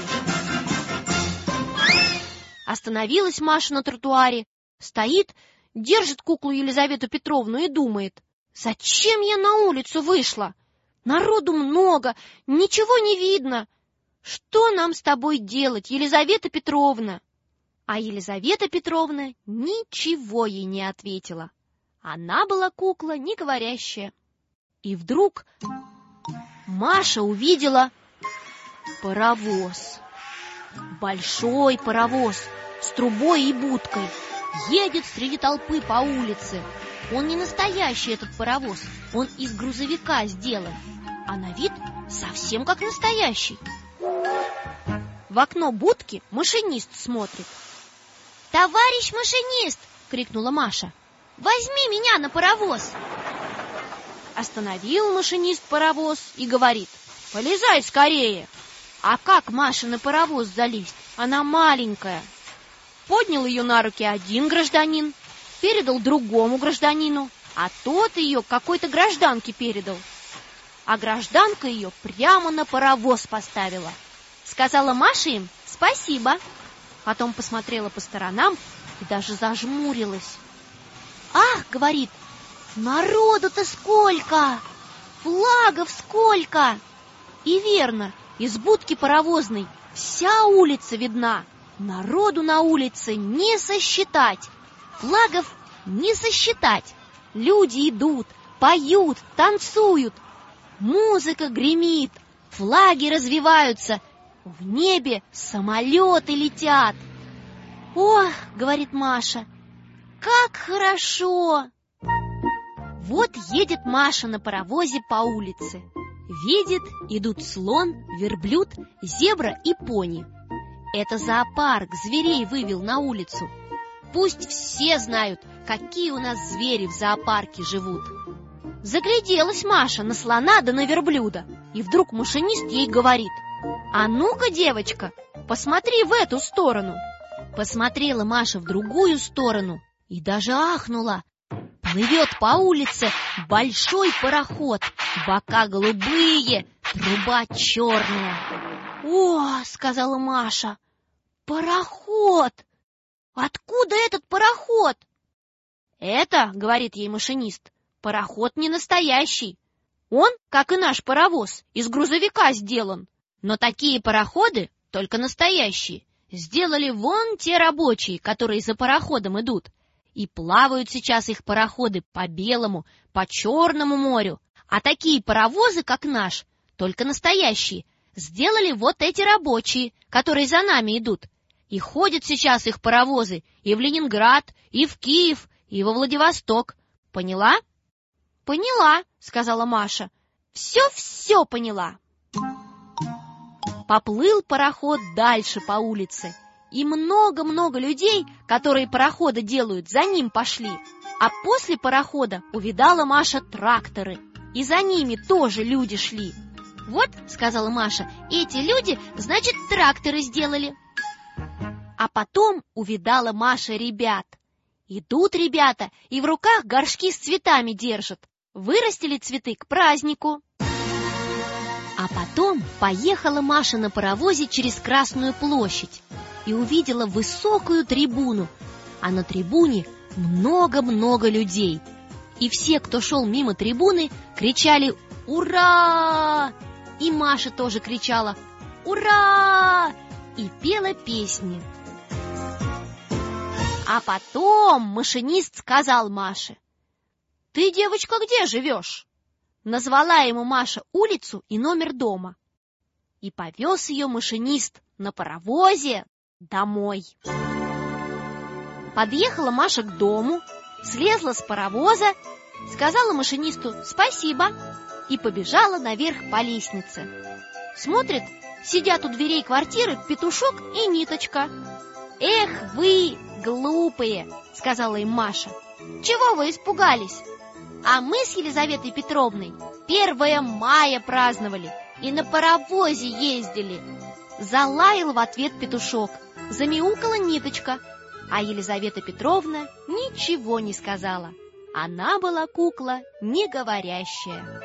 Остановилась Маша на тротуаре, стоит, держит куклу Елизавету Петровну и думает: «Зачем я на улицу вышла? Народу много, ничего не видно. Что нам с тобой делать, Елизавета Петровна?» А Елизавета Петровна ничего ей не ответила. Она была кукла неговорящая. И вдруг Маша увидела паровоз. Большой паровоз с трубой и будкой. Едет среди толпы по улице. Он не настоящий, этот паровоз. Он из грузовика сделан. А на вид совсем как настоящий. В окно будки машинист смотрит. «Товарищ машинист!» — крикнула Маша. «Возьми меня на паровоз!» Остановил машинист паровоз и говорит: «Полезай скорее!» А как Маше на паровоз залезть? Она маленькая. Поднял ее на руки один гражданин, передал другому гражданину, а тот ее какой-то гражданке передал. А гражданка ее прямо на паровоз поставила. Сказала Маша им спасибо. Потом посмотрела по сторонам и даже зажмурилась. «Ах, — говорит, — народу-то сколько! Флагов сколько!» И верно, из будки паровозной вся улица видна. Народу на улице не сосчитать, флагов не сосчитать. Люди идут, поют, танцуют. Музыка гремит, флаги развиваются, в небе самолеты летят. «Ох, — говорит Маша, — как хорошо!» Вот едет Маша на паровозе по улице. Видит, идут слон, верблюд, зебра и пони. Это зоопарк зверей вывел на улицу. Пусть все знают, какие у нас звери в зоопарке живут. Загляделась Маша на слона да на верблюда, и вдруг машинист ей говорит: «А ну-ка, девочка, посмотри в эту сторону». Посмотрела Маша в другую сторону и даже ахнула. Плывет по улице большой пароход, бока голубые, труба черная. «О, — сказала Маша, — пароход! Откуда этот пароход?» «Это, — говорит ей машинист, — пароход не настоящий. Он, как и наш паровоз, из грузовика сделан. Но такие пароходы, только настоящие, сделали вон те рабочие, которые за пароходом идут. И плавают сейчас их пароходы по Белому, по Черному морю. А такие паровозы, как наш, только настоящие, сделали вот эти рабочие, которые за нами идут. И ходят сейчас их паровозы и в Ленинград, и в Киев, и во Владивосток. Поняла?» «Поняла, — сказала Маша, — все поняла». Поплыл пароход дальше по улице, и много-много людей, которые пароходы делают, за ним пошли. А после парохода увидала Маша тракторы, и за ними тоже люди шли. «Вот, — сказала Маша, — эти люди, значит, тракторы сделали». А потом увидала Маша ребят. Идут ребята и в руках горшки с цветами держат. Вырастили цветы к празднику. А потом поехала Маша на паровозе через Красную площадь и увидела высокую трибуну, а на трибуне много-много людей. И все, кто шел мимо трибуны, кричали «Ура!». И Маша тоже кричала «Ура!» и пела песни. А потом машинист сказал Маше: «Ты, девочка, где живешь?» Назвала ему Маша улицу и номер дома. И повез ее машинист на паровозе домой. Подъехала Маша к дому, слезла с паровоза, сказала машинисту спасибо и побежала наверх по лестнице. Смотрит, сидят у дверей квартиры Петушок и Ниточка. «Эх вы, глупые!» — сказала им Маша. «Чего вы испугались? А мы с Елизаветой Петровной 1 мая праздновали и на паровозе ездили». Залаял в ответ Петушок, замяукала Ниточка, а Елизавета Петровна ничего не сказала. Она была кукла неговорящая.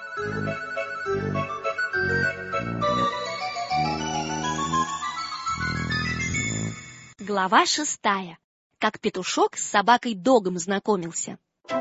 Глава 6. Как Петушок с собакой Догом знакомился.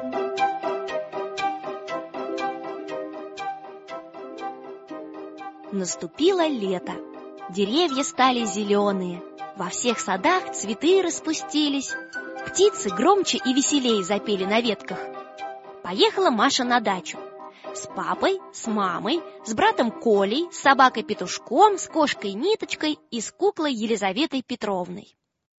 Наступило лето. Деревья стали зеленые. Во всех садах цветы распустились. Птицы громче и веселее запели на ветках. Поехала Маша на дачу. С папой, с мамой, с братом Колей, с собакой Петушком, с кошкой Ниточкой и с куклой Елизаветой Петровной.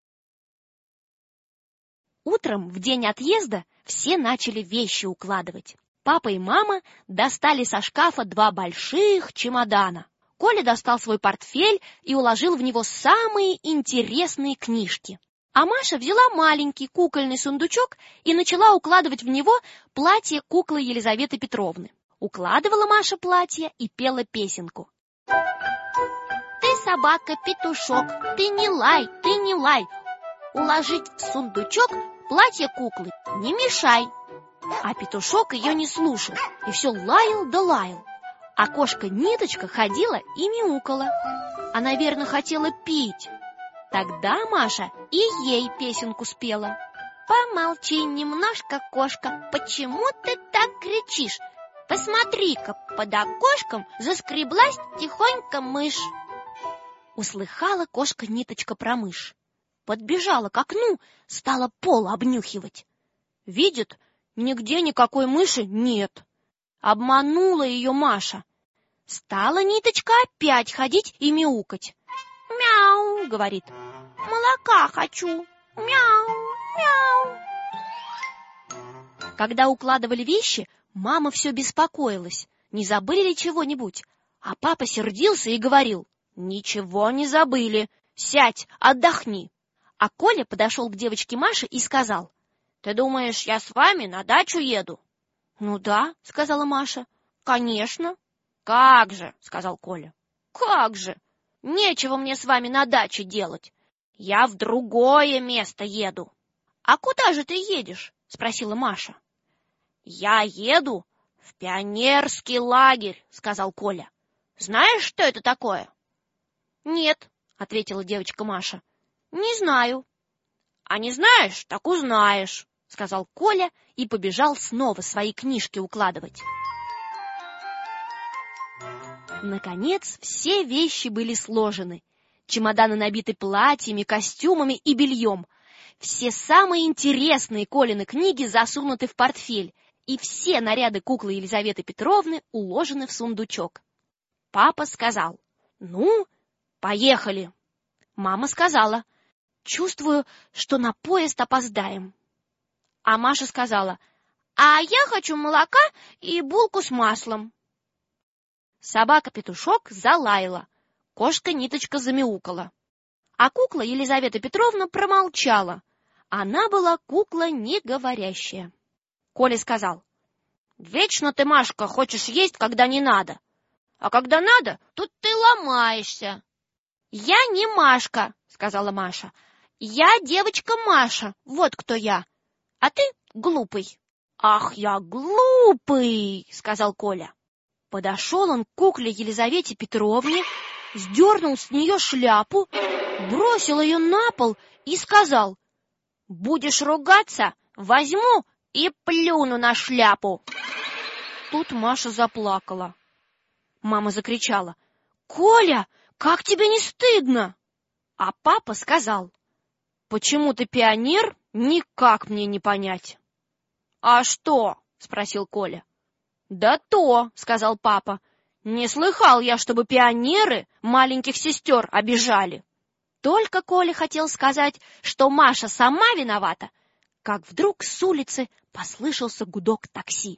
Утром, в день отъезда, все начали вещи укладывать. Папа и мама достали со шкафа 2 больших чемодана. Коля достал свой портфель и уложил в него самые интересные книжки. А Маша взяла маленький кукольный сундучок и начала укладывать в него платье куклы Елизаветы Петровны. Укладывала Маша платье и пела песенку. «Ты, собака, петушок, ты не лай, уложить в сундучок платье куклы не мешай. А петушок ее не слушал и все лаял да лаял. А кошка Ниточка ходила и мяукала. Она, верно, хотела пить. Тогда Маша и ей песенку спела. Помолчи немножко, кошка, почему ты так кричишь? Посмотри-ка, под окошком заскреблась тихонько мышь. Услыхала кошка Ниточка про мышь. Подбежала к окну, стала пол обнюхивать. Видит, нигде никакой мыши нет. Обманула ее Маша. Стала Ниточка опять ходить и мяукать. «Мяу!» — говорит. «Молока хочу! Мяу! Мяу!» Когда укладывали вещи, мама все беспокоилась, не забыли ли чего-нибудь. А папа сердился и говорил: «Ничего не забыли, сядь, отдохни». А Коля подошел к девочке Маше и сказал: «Ты думаешь, я с вами на дачу еду?» «Ну да», — сказала Маша. «Конечно». «Как же», — сказал Коля. «Как же? Нечего мне с вами на даче делать. Я в другое место еду». «А куда же ты едешь?» — спросила Маша. «Я еду в пионерский лагерь», — сказал Коля. «Знаешь, что это такое?» «Нет», — ответила девочка Маша. «Не знаю». «А не знаешь, так узнаешь», — сказал Коля и побежал снова свои книжки укладывать. Наконец, все вещи были сложены. Чемоданы набиты платьями, костюмами и бельем. Все самые интересные Колины книги засунуты в портфель, и все наряды куклы Елизаветы Петровны уложены в сундучок. Папа сказал: «Ну, поехали». Мама сказала: «Чувствую, что на поезд опоздаем». А Маша сказала: «А я хочу молока и булку с маслом». Собака-петушок залаяла, кошка Ниточка замяукала. А кукла Елизавета Петровна промолчала. Она была кукла неговорящая. Коля сказал: «Вечно ты, Машка, хочешь есть, когда не надо. А когда надо, тут ты ломаешься». «Я не Машка», — сказала Маша. «Я девочка Маша, вот кто я. А ты глупый». «Ах, я глупый», — сказал Коля. Подошел он к кукле Елизавете Петровне, сдернул с нее шляпу, бросил ее на пол и сказал: «Будешь ругаться, возьму и плюну на шляпу». Тут Маша заплакала. Мама закричала: «Коля, как тебе не стыдно?» А папа сказал: «Почему ты пионер, никак мне не понять». «А что?» — спросил Коля. «Да то», — сказал папа, — «не слыхал я, чтобы пионеры маленьких сестер обижали». Только Коля хотел сказать, что Маша сама виновата, как вдруг с улицы послышался гудок такси.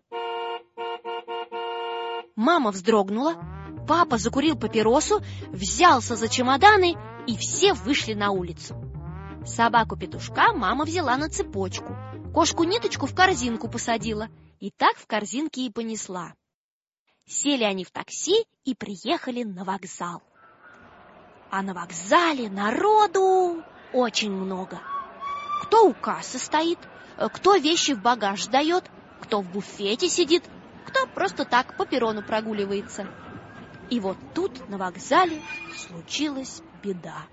Мама вздрогнула, папа закурил папиросу, взялся за чемоданы, и все вышли на улицу. Собаку-петушка мама взяла на цепочку, кошку Ниточку в корзинку посадила, и так в корзинке и понесла. Сели они в такси и приехали на вокзал. А на вокзале народу очень много. Кто у кассы стоит, кто вещи в багаж сдает, кто в буфете сидит, кто просто так по перрону прогуливается. И вот тут на вокзале случилась беда.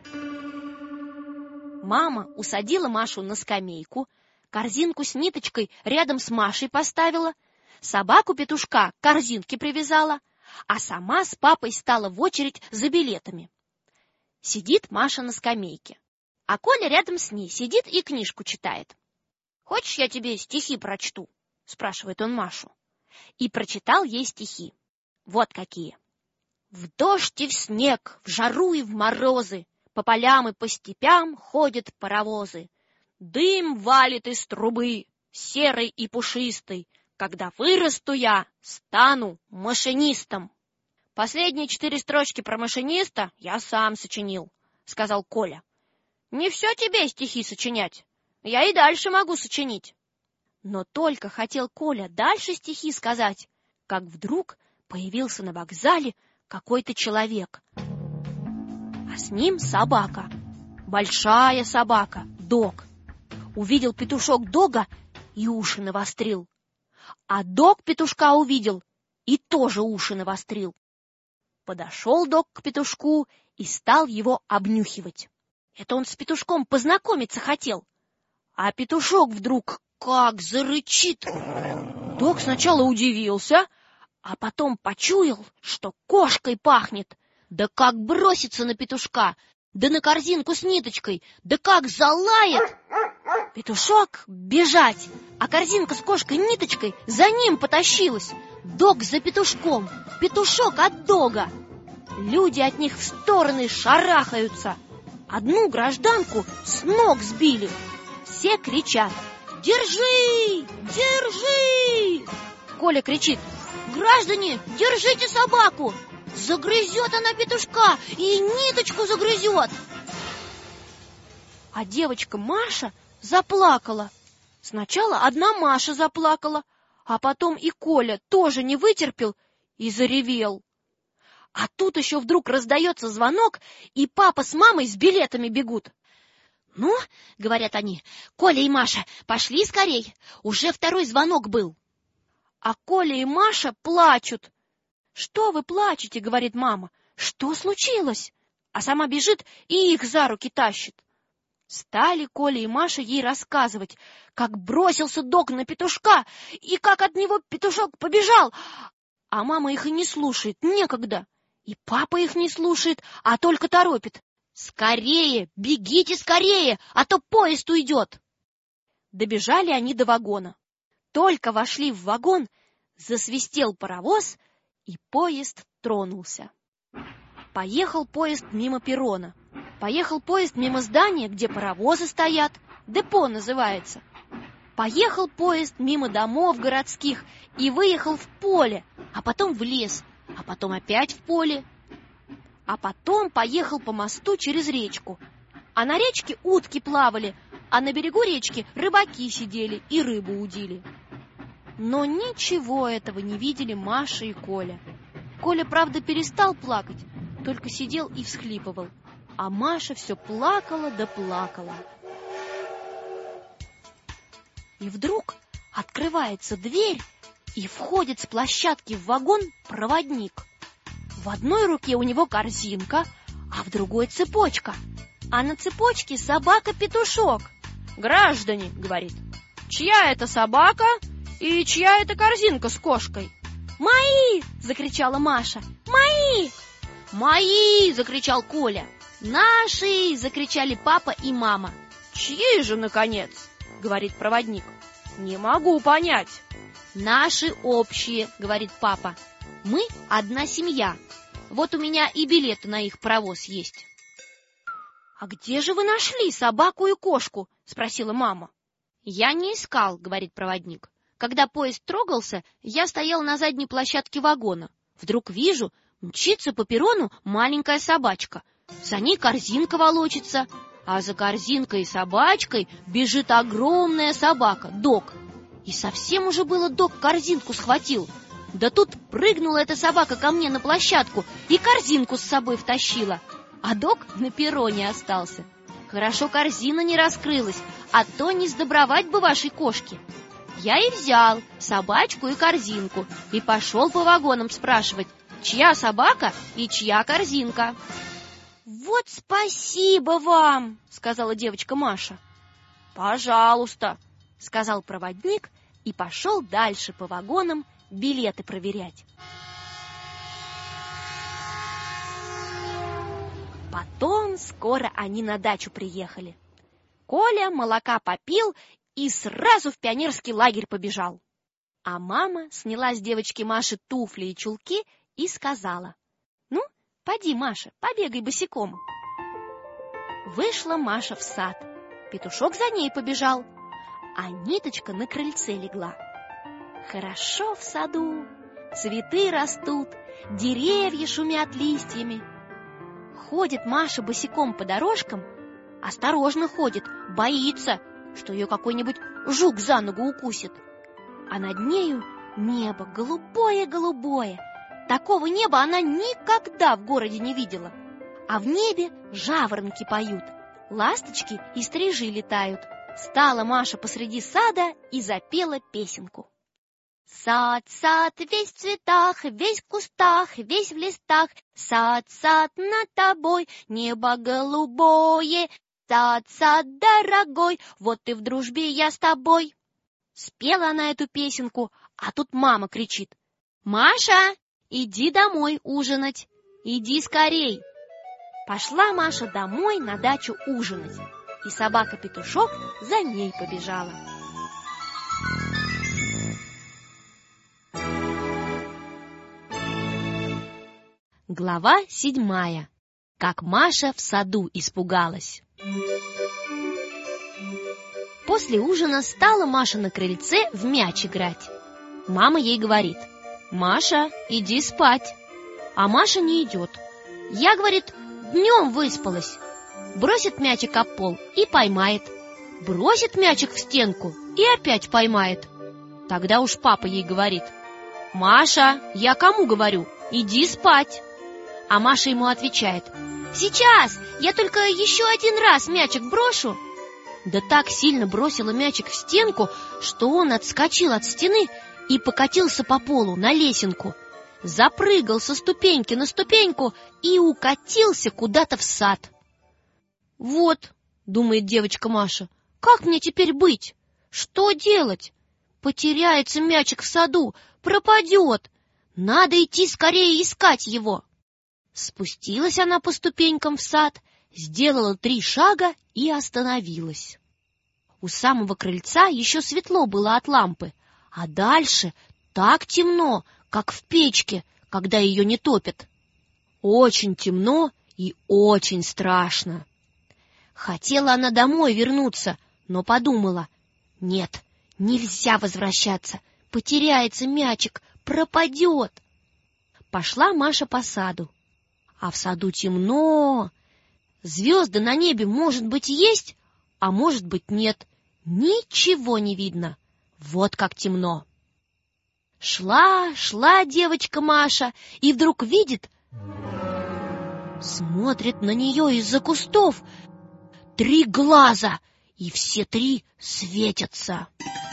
Мама усадила Машу на скамейку, корзинку с Ниточкой рядом с Машей поставила, собаку-петушка к корзинке привязала, а сама с папой стала в очередь за билетами. Сидит Маша на скамейке, а Коля рядом с ней сидит и книжку читает. «Хочешь, я тебе стихи прочту?» — спрашивает он Машу. И прочитал ей стихи. Вот какие. «В дождь и в снег, в жару и в морозы, по полям и по степям ходят паровозы. Дым валит из трубы, серый и пушистый. Когда вырасту я, стану машинистом». «Последние 4 строчки про машиниста я сам сочинил», — сказал Коля. «Не все тебе стихи сочинять. Я и дальше могу сочинить». Но только хотел Коля дальше стихи сказать, как вдруг появился на вокзале какой-то человек. А с ним собака. Большая собака, дог. увидел петушок Дога и уши навострил. А Дог петушка увидел и тоже уши навострил. Подошел Дог к петушку и стал его обнюхивать. Это он с петушком познакомиться хотел. А петушок вдруг как зарычит. Дог сначала удивился, а потом почуял, что кошкой пахнет. Да как бросится на петушка, да на корзинку с ниточкой, да как залает. Петушок бежать, а корзинка с кошкой-ниточкой за ним потащилась. Дог за петушком, петушок от Дога. Люди от них в стороны шарахаются. Одну гражданку с ног сбили. Все кричат: «Держи! Держи!» Коля кричит: «Граждане, держите собаку! Загрызет она петушка и ниточку загрызет!» А девочка Маша заплакала. Сначала одна Маша заплакала, а потом и Коля тоже не вытерпел и заревел. А тут еще вдруг раздается звонок, и папа с мамой с билетами бегут. «Ну, — говорят они, — Коля и Маша, пошли скорей, уже второй звонок был». А Коля и Маша плачут. «Что вы плачете? — говорит мама. — Что случилось?» А сама бежит и их за руки тащит. Стали Коля и Маша ей рассказывать, как бросился Дог на петушка и как от него петушок побежал. А мама их и не слушает, некогда. И папа их не слушает, а только торопит. «Скорее, бегите скорее, а то поезд уйдет!» Добежали они до вагона. Только вошли в вагон, засвистел паровоз, и поезд тронулся. Поехал поезд мимо перрона. Поехал поезд мимо здания, где паровозы стоят, депо называется. Поехал поезд мимо домов городских и выехал в поле, а потом в лес, а потом опять в поле. А потом поехал по мосту через речку. А на речке утки плавали, а на берегу речки рыбаки сидели и рыбу удили. Но ничего этого не видели Маша и Коля. Коля, правда, перестал плакать, только сидел и всхлипывал. А Маша все плакала да плакала. И вдруг открывается дверь, и входит с площадки в вагон проводник. В одной руке у него корзинка, а в другой цепочка. А на цепочке собака-петушок. «Граждане, — говорит, — чья это собака и чья это корзинка с кошкой?» «Мои!» — закричала Маша. «Мои!» «Мои!» — закричал Коля. «Наши!» — закричали папа и мама. «Чьи же, наконец?» — говорит проводник. «Не могу понять». «Наши общие!» — говорит папа. «Мы одна семья. Вот у меня и билеты на их паровоз есть». «А где же вы нашли собаку и кошку?» — спросила мама. «Я не искал», — говорит проводник. «Когда поезд трогался, я стоял на задней площадке вагона. Вдруг вижу, мчится по перрону маленькая собачка. За ней корзинка волочится, а за корзинкой и собачкой бежит огромная собака, Дог. И совсем уже было Дог корзинку схватил. Да тут прыгнула эта собака ко мне на площадку и корзинку с собой втащила. А Дог на перроне остался. Хорошо корзина не раскрылась, а то не сдобровать бы вашей кошке. Я и взял собачку и корзинку и пошел по вагонам спрашивать, чья собака и чья корзинка». «Вот спасибо вам!» — сказала девочка Маша. «Пожалуйста!» — сказал проводник и пошел дальше по вагонам билеты проверять. Потом скоро они на дачу приехали. Коля молока попил и сразу в пионерский лагерь побежал. А мама сняла с девочки Маши туфли и чулки и сказала: «Ну, поди, Маша, побегай босиком». Вышла Маша в сад. Петушок за ней побежал, а Ниточка на крыльце легла. Хорошо в саду, цветы растут, деревья шумят листьями. Ходит Маша босиком по дорожкам, осторожно ходит, боится, что ее какой-нибудь жук за ногу укусит. А над нею небо голубое-голубое. Такого неба она никогда в городе не видела. А в небе жаворонки поют, ласточки и стрижи летают. Стала Маша посреди сада и запела песенку. Сад, сад, весь в цветах, весь в кустах, весь в листах. Сад, сад над тобой, небо голубое. Сад, сад дорогой, вот и в дружбе я с тобой. Спела она эту песенку, а тут мама кричит: «Маша, иди домой ужинать, иди скорей!» Пошла Маша домой на дачу ужинать, и собака-петушок за ней побежала. Глава 7. Как Маша в саду испугалась. После ужина стала Маша на крыльце в мяч играть. Мама ей говорит: «Маша, иди спать». А Маша не идет. Я, говорит, днем выспалась. Бросит мячик об пол и поймает. Бросит мячик в стенку и опять поймает. Тогда уж папа ей говорит: «Маша, я кому говорю? Иди спать». А Маша ему отвечает: «Сейчас, я только еще один раз мячик брошу». Да так сильно бросила мячик в стенку, что он отскочил от стены и покатился по полу на лесенку. Запрыгал со ступеньки на ступеньку и укатился куда-то в сад. «Вот, — думает девочка Маша, — как мне теперь быть? Что делать? Потеряется мячик в саду, пропадет. Надо идти скорее искать его». Спустилась она по ступенькам в сад, сделала 3 шага и остановилась. У самого крыльца еще светло было от лампы, а дальше так темно, как в печке, когда ее не топят. Очень темно и очень страшно. Хотела она домой вернуться, но подумала: нет, нельзя возвращаться, потеряется мячик, пропадет. Пошла Маша по саду. А в саду темно. Звезды на небе, может быть, есть, а может быть, нет. Ничего не видно. Вот как темно. Шла, шла девочка Маша, и вдруг видит, смотрит на нее из-за кустов 3 глаза, и все 3 светятся.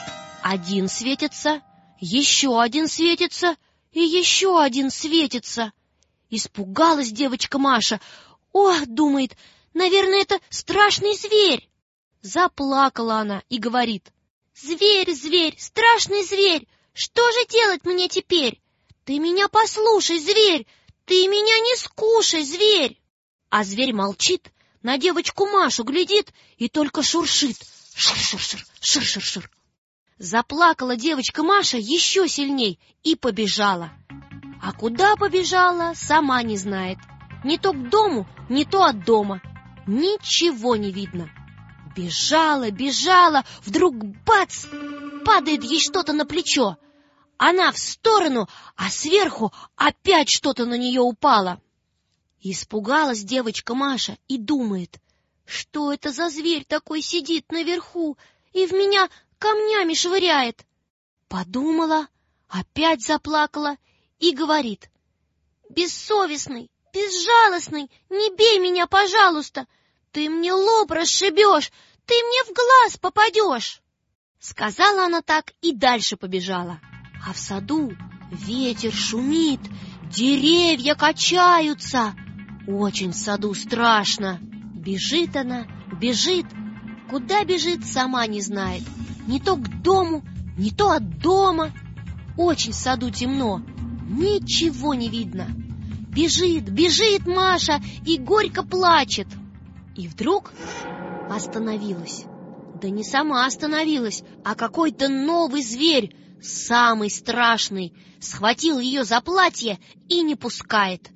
Один светится, еще один светится, и еще один светится. Испугалась девочка Маша. «Ох, — думает, — наверное, это страшный зверь». Заплакала она и говорит: «Зверь, зверь, страшный зверь, что же делать мне теперь? Ты меня послушай, зверь, ты меня не скушай, зверь». А зверь молчит, на девочку Машу глядит и только шуршит: шир-шир-шир, шир-шир-шир. Заплакала девочка Маша еще сильней и побежала. А куда побежала, сама не знает. Не то к дому, не то от дома. Ничего не видно. Бежала, бежала, вдруг бац! Падает ей что-то на плечо. Она в сторону, а сверху опять что-то на нее упало. Испугалась девочка Маша и думает: что это за зверь такой сидит наверху и в меня камнями швыряет? Подумала, опять заплакала и говорит: «Бессовестный, безжалостный, не бей меня, пожалуйста! Ты мне лоб расшибешь, ты мне в глаз попадешь!» Сказала она так и дальше побежала. А в саду ветер шумит, деревья качаются. Очень в саду страшно. Бежит она, бежит. Куда бежит, сама не знает. Не то к дому, не то от дома. Очень в саду темно. Ничего не видно. Бежит, бежит Маша и горько плачет. И вдруг остановилась. Да не сама остановилась, а какой-то новый зверь, самый страшный, схватил ее за платье и не пускает.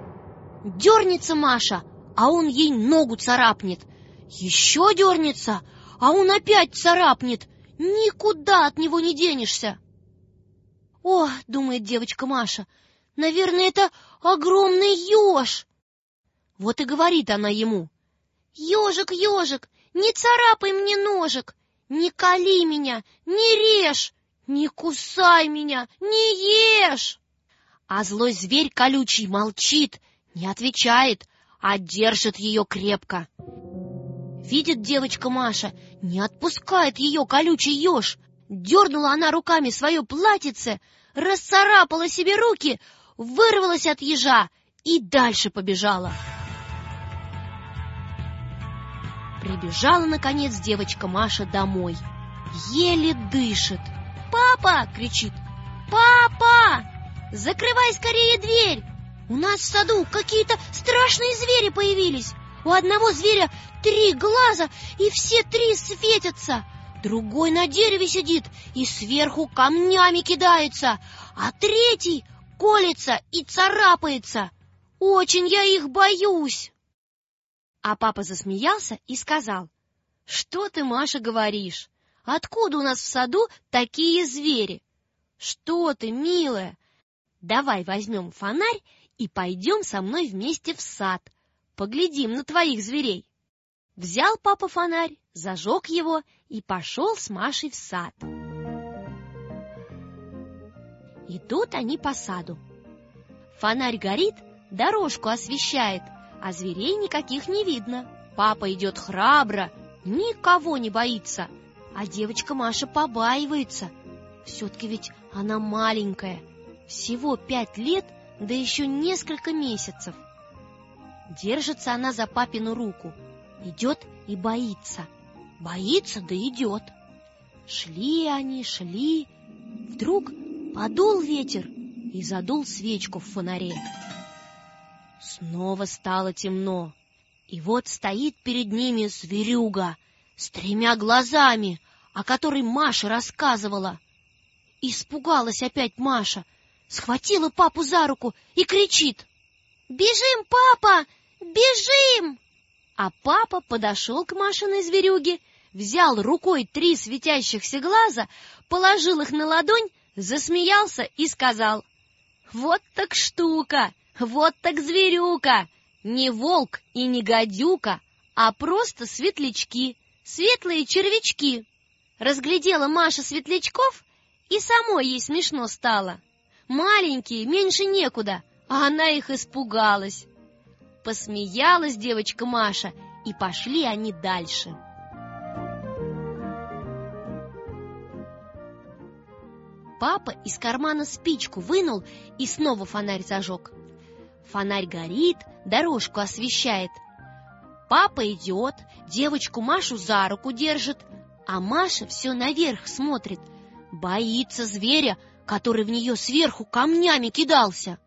Дернется Маша, а он ей ногу царапнет. Еще дернется, а он опять царапнет. Никуда от него не денешься. «О, — думает девочка Маша, — наверное, это огромный еж». Вот и говорит она ему: «Ежик, ежик, не царапай мне ножек, не кали меня, не режь, не кусай меня, не ешь». А злой зверь колючий молчит, не отвечает, а держит ее крепко. Видит девочка Маша, не отпускает ее колючий еж. Дернула она руками свое платьице, расцарапала себе руки, вырвалась от ежа и дальше побежала. Прибежала, наконец, девочка Маша домой. Еле дышит. «Папа!» — кричит. «Папа! Закрывай скорее дверь! У нас в саду какие-то страшные звери появились. У одного зверя 3 глаза, и все 3 светятся. Другой на дереве сидит и сверху камнями кидается, а 3 колется и царапается. Очень я их боюсь!» А папа засмеялся и сказал: «Что ты, Маша, говоришь? Откуда у нас в саду такие звери? Что ты, милая? Давай возьмем фонарь и пойдем со мной вместе в сад. Поглядим на твоих зверей». Взял папа фонарь, зажег его и пошел с Машей в сад. Идут они по саду. Фонарь горит, дорожку освещает, а зверей никаких не видно. Папа идет храбро, никого не боится, а девочка Маша побаивается. Все-таки ведь она маленькая, всего 5 лет, да еще несколько месяцев. Держится она за папину руку, идет и боится. Боится, да идет. Шли они, шли. Вдруг подул ветер и задул свечку в фонаре. Снова стало темно, и вот стоит перед ними зверюга с 3 глазами, о которой Маша рассказывала. Испугалась опять Маша, схватила папу за руку и кричит: «Бежим, папа, бежим!» А папа подошел к Машиной зверюге, взял рукой 3 светящихся глаза, положил их на ладонь, засмеялся и сказал: «Вот так штука, вот так зверюка! Не волк и не гадюка, а просто светлячки, светлые червячки». Разглядела Маша светлячков, и самой ей смешно стало. Маленькие, меньше некуда, а она их испугалась. Посмеялась девочка Маша, и пошли они дальше. Папа из кармана спичку вынул и снова фонарь зажег. Фонарь горит, дорожку освещает. Папа идет, девочку Машу за руку держит, а Маша все наверх смотрит, боится зверя, который в нее сверху камнями кидался.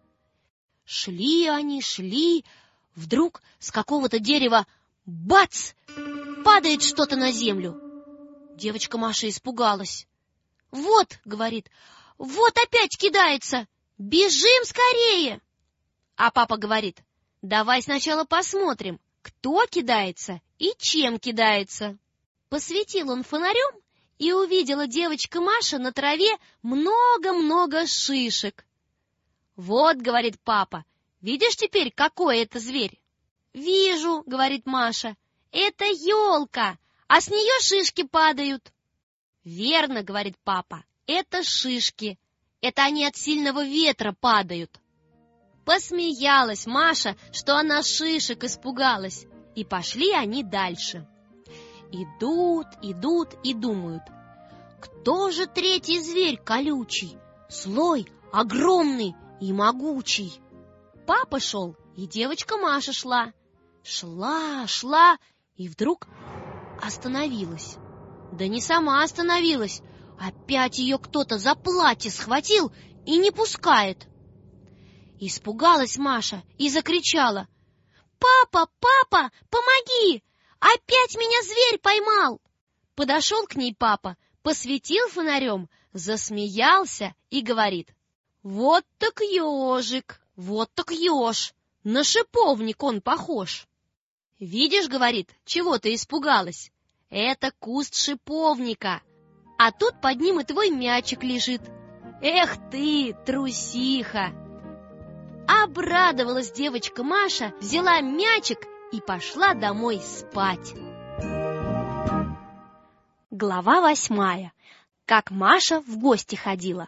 Шли они, шли, вдруг с какого-то дерева бац! Падает что-то на землю. Девочка Маша испугалась. «Вот, — говорит, — вот опять кидается! Бежим скорее!» А папа говорит: «Давай сначала посмотрим, кто кидается и чем кидается». Посветил он фонарем, и увидела девочка Маша на траве много-много шишек. «Вот, — говорит папа, — видишь теперь, какой это зверь?» «Вижу, — говорит Маша, — это елка, а с нее шишки падают». «Верно, — говорит папа, — это шишки, это они от сильного ветра падают». Посмеялась Маша, что она шишек испугалась, и пошли они дальше. Идут, идут и думают: кто же 3-й зверь колючий, злой, огромный и могучий? Папа шел, и девочка Маша шла. Шла, шла, и вдруг остановилась. Да не сама остановилась, опять ее кто-то за платье схватил и не пускает. Испугалась Маша и закричала: «Папа, папа, помоги! Опять меня зверь поймал!» Подошел к ней папа, посветил фонарем, засмеялся и говорит: «Вот так ежик, вот так еж, на шиповник он похож». «Видишь, — говорит, — чего ты испугалась? Это куст шиповника, а тут под ним и твой мячик лежит. Эх ты, трусиха!» Обрадовалась девочка Маша, взяла мячик и пошла домой спать. Глава 8. Как Маша в гости ходила.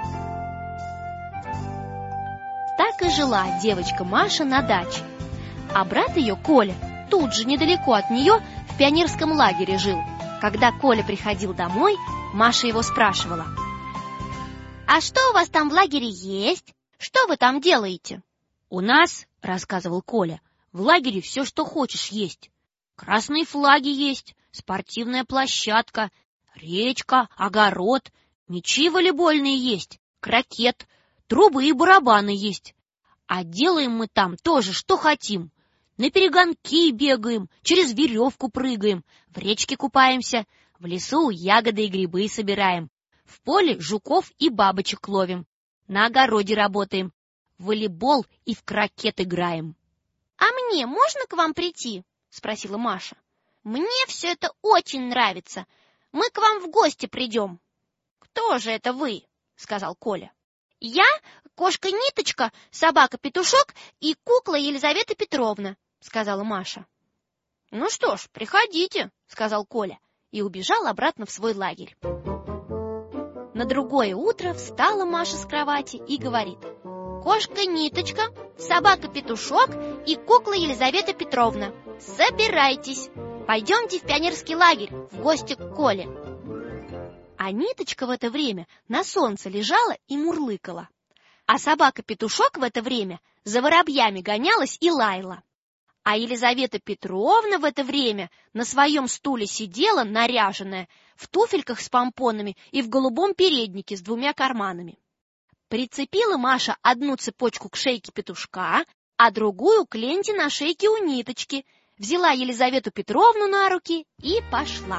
Так и жила девочка Маша на даче. А брат ее, Коля, тут же недалеко от нее в пионерском лагере жил. Когда Коля приходил домой, Маша его спрашивала: «А что у вас там в лагере есть? Что вы там делаете?» «У нас, — рассказывал Коля, — в лагере все, что хочешь, есть. Красные флаги есть, спортивная площадка, речка, огород, мячи волейбольные есть, крокет, трубы и барабаны есть. А делаем мы там тоже, что хотим. На перегонки бегаем, через веревку прыгаем, в речке купаемся, в лесу ягоды и грибы собираем, в поле жуков и бабочек ловим, на огороде работаем, в волейбол и в крокет играем». «А мне можно к вам прийти?» — спросила Маша. «Мне все это очень нравится. Мы к вам в гости придем». «Кто же это вы?» — сказал Коля. «Я кошка-ниточка, собака-петушок и кукла Елизавета Петровна», — сказала Маша. «Ну что ж, приходите», — сказал Коля и убежал обратно в свой лагерь. На другое утро встала Маша с кровати и говорит: «Кошка-ниточка, собака-петушок и кукла Елизавета Петровна, собирайтесь, пойдемте в пионерский лагерь в гости к Коле». А Ниточка в это время на солнце лежала и мурлыкала, а собака-петушок в это время за воробьями гонялась и лаяла. А Елизавета Петровна в это время на своем стуле сидела, наряженная, в туфельках с помпонами и в голубом переднике с 2 карманами. Прицепила Маша одну цепочку к шейке петушка, а другую к ленте на шейке у Ниточки, взяла Елизавету Петровну на руки и пошла.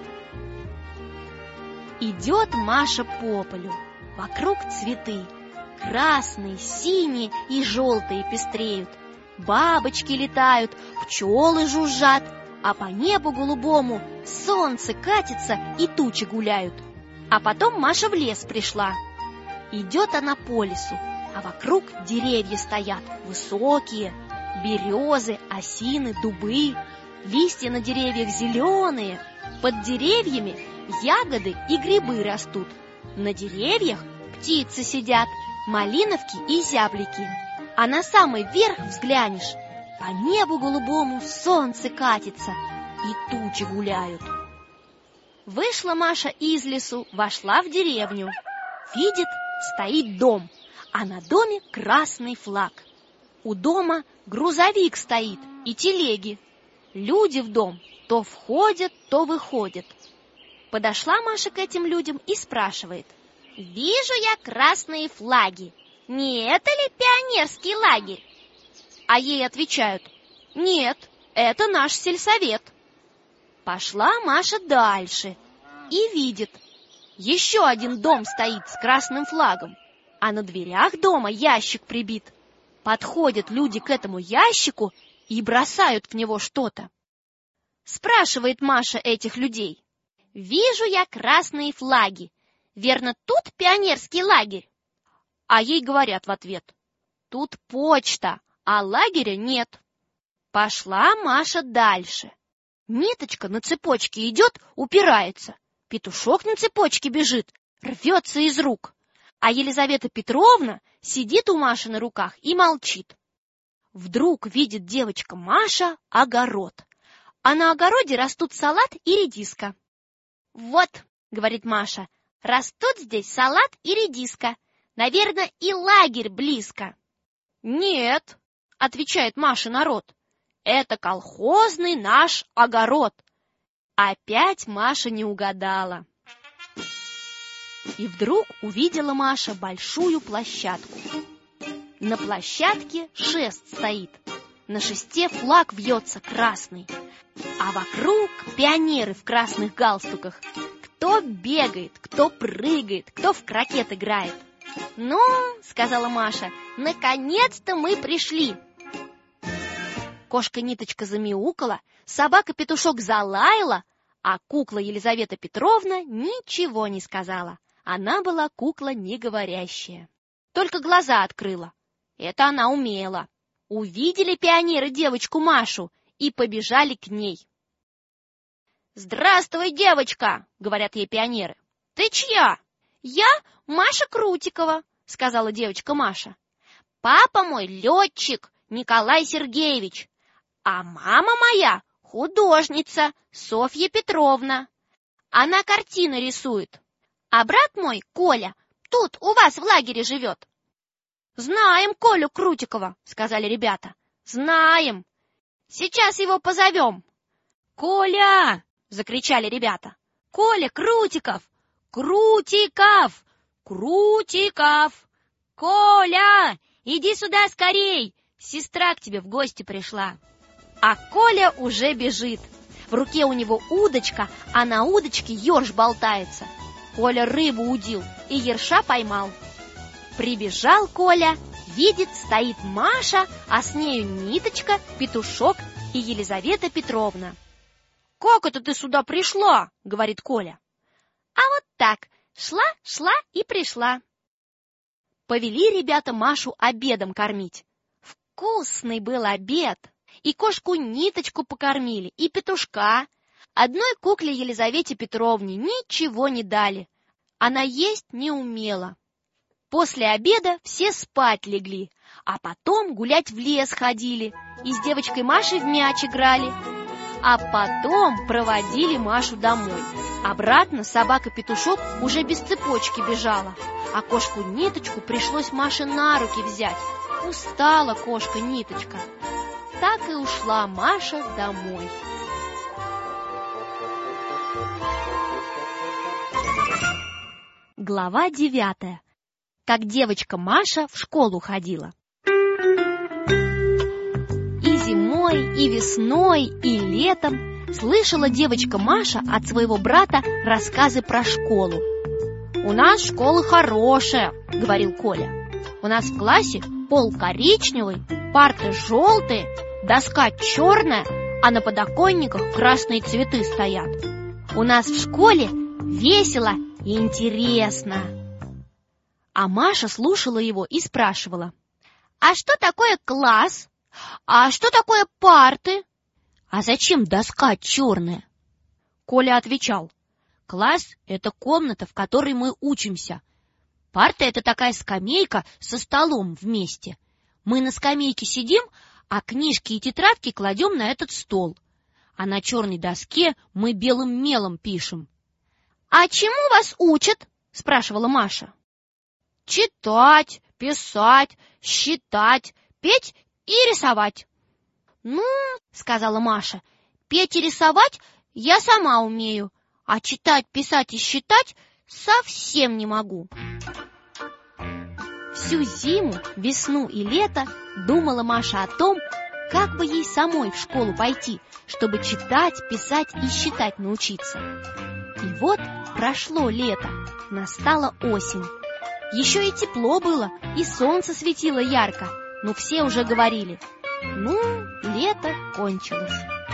Идет Маша по полю, вокруг цветы, красные, синие и желтые пестреют. Бабочки летают, пчелы жужжат, а по небу голубому солнце катится и тучи гуляют. А потом Маша в лес пришла. Идет она по лесу, а вокруг деревья стоят, высокие, березы, осины, дубы. Листья на деревьях зеленые, под деревьями ягоды и грибы растут. На деревьях птицы сидят, малиновки и зяблики. А на самый верх взглянешь, по небу голубому солнце катится и тучи гуляют. Вышла Маша из лесу, вошла в деревню. Видит, стоит дом, а на доме красный флаг. У дома грузовик стоит и телеги. Люди в дом то входят, то выходят. Подошла Маша к этим людям и спрашивает: «Вижу я красные флаги. Не это ли пионерский лагерь?» А ей отвечают: «Нет, это наш сельсовет». Пошла Маша дальше и видит, еще один дом стоит с красным флагом, а на дверях дома ящик прибит. Подходят люди к этому ящику и бросают в него что-то. Спрашивает Маша этих людей: «Вижу я красные флаги. Верно, тут пионерский лагерь?» А ей говорят в ответ: «Тут почта, а лагеря нет». Пошла Маша дальше. Ниточка на цепочке идет, упирается. Петушок на цепочке бежит, рвется из рук. А Елизавета Петровна сидит у Маши на руках и молчит. Вдруг видит девочка Маша огород. А на огороде растут салат и редиска. «Вот, — говорит Маша, — растут здесь салат и редиска. Наверное, и лагерь близко». «Нет, — отвечает Маша народ, — это колхозный наш огород». Опять Маша не угадала. И вдруг увидела Маша большую площадку. На площадке шест стоит, на шесте флаг вьется красный, а вокруг пионеры в красных галстуках. Кто бегает, кто прыгает, кто в крокет играет. «Ну, — сказала Маша, — наконец-то мы пришли». Кошка-ниточка замяукала, собака-петушок залаяла, а кукла Елизавета Петровна ничего не сказала. Она была кукла неговорящая. Только глаза открыла. Это она умела. Увидели пионеры девочку Машу и побежали к ней. «Здравствуй, девочка!» — говорят ей пионеры. «Ты чья?» «Я Маша Крутикова», — сказала девочка Маша. «Папа мой летчик, Николай Сергеевич, А мама моя художница Софья Петровна. Она картины рисует. А брат мой, Коля, тут у вас в лагере живет. Знаем Колю Крутикова, сказали ребята. Знаем. Сейчас его позовем. Коля! Закричали ребята. Коля Крутиков! Крутиков! Крутиков! Коля! Иди сюда скорей! Сестра к тебе в гости пришла. А Коля уже бежит. В руке у него удочка, а на удочке ерш болтается. Коля рыбу удил и ерша поймал. Прибежал Коля, видит, стоит Маша, а с нею Ниточка, Петушок и Елизавета Петровна. «Как это ты сюда пришла?» — говорит Коля. «А вот так, шла и пришла». Повели ребята Машу обедом кормить. Вкусный был обед. И кошку Ниточку покормили, и петушка. Одной кукле Елизавете Петровне ничего не дали. Она есть не умела. После обеда все спать легли, а потом гулять в лес ходили и с девочкой Машей в мяч играли. А потом проводили Машу домой. Обратно собака-петушок уже без цепочки бежала, а кошку Ниточку пришлось Маше на руки взять. Устала кошка Ниточка. Так и ушла Маша домой. Глава 9. Как девочка Маша в школу ходила. И зимой, и весной, и летом слышала девочка Маша от своего брата рассказы про школу. «У нас школа хорошая», — говорил Коля. «У нас в классе пол коричневый, парты желтые, доска черная, а на подоконниках красные цветы стоят. У нас в школе весело и интересно». А Маша слушала его и спрашивала: «А что такое класс? А что такое парты? А зачем доска черная?» Коля отвечал: «Класс — это комната, в которой мы учимся. Парта — это такая скамейка со столом вместе. Мы на скамейке сидим, а книжки и тетрадки кладем на этот стол. А на черной доске мы белым мелом пишем». «А чему вас учат?» — спрашивала Маша. «Читать, писать, считать, петь и рисовать». «Ну, — сказала Маша, — петь и рисовать я сама умею, а читать, писать и считать совсем не могу». Всю зиму, весну и лето думала Маша о том, как бы ей самой в школу пойти, чтобы читать, писать и считать научиться. И вот прошло лето, настала осень. Еще и тепло было, и солнце светило ярко, но все уже говорили: «Ну, лето кончилось».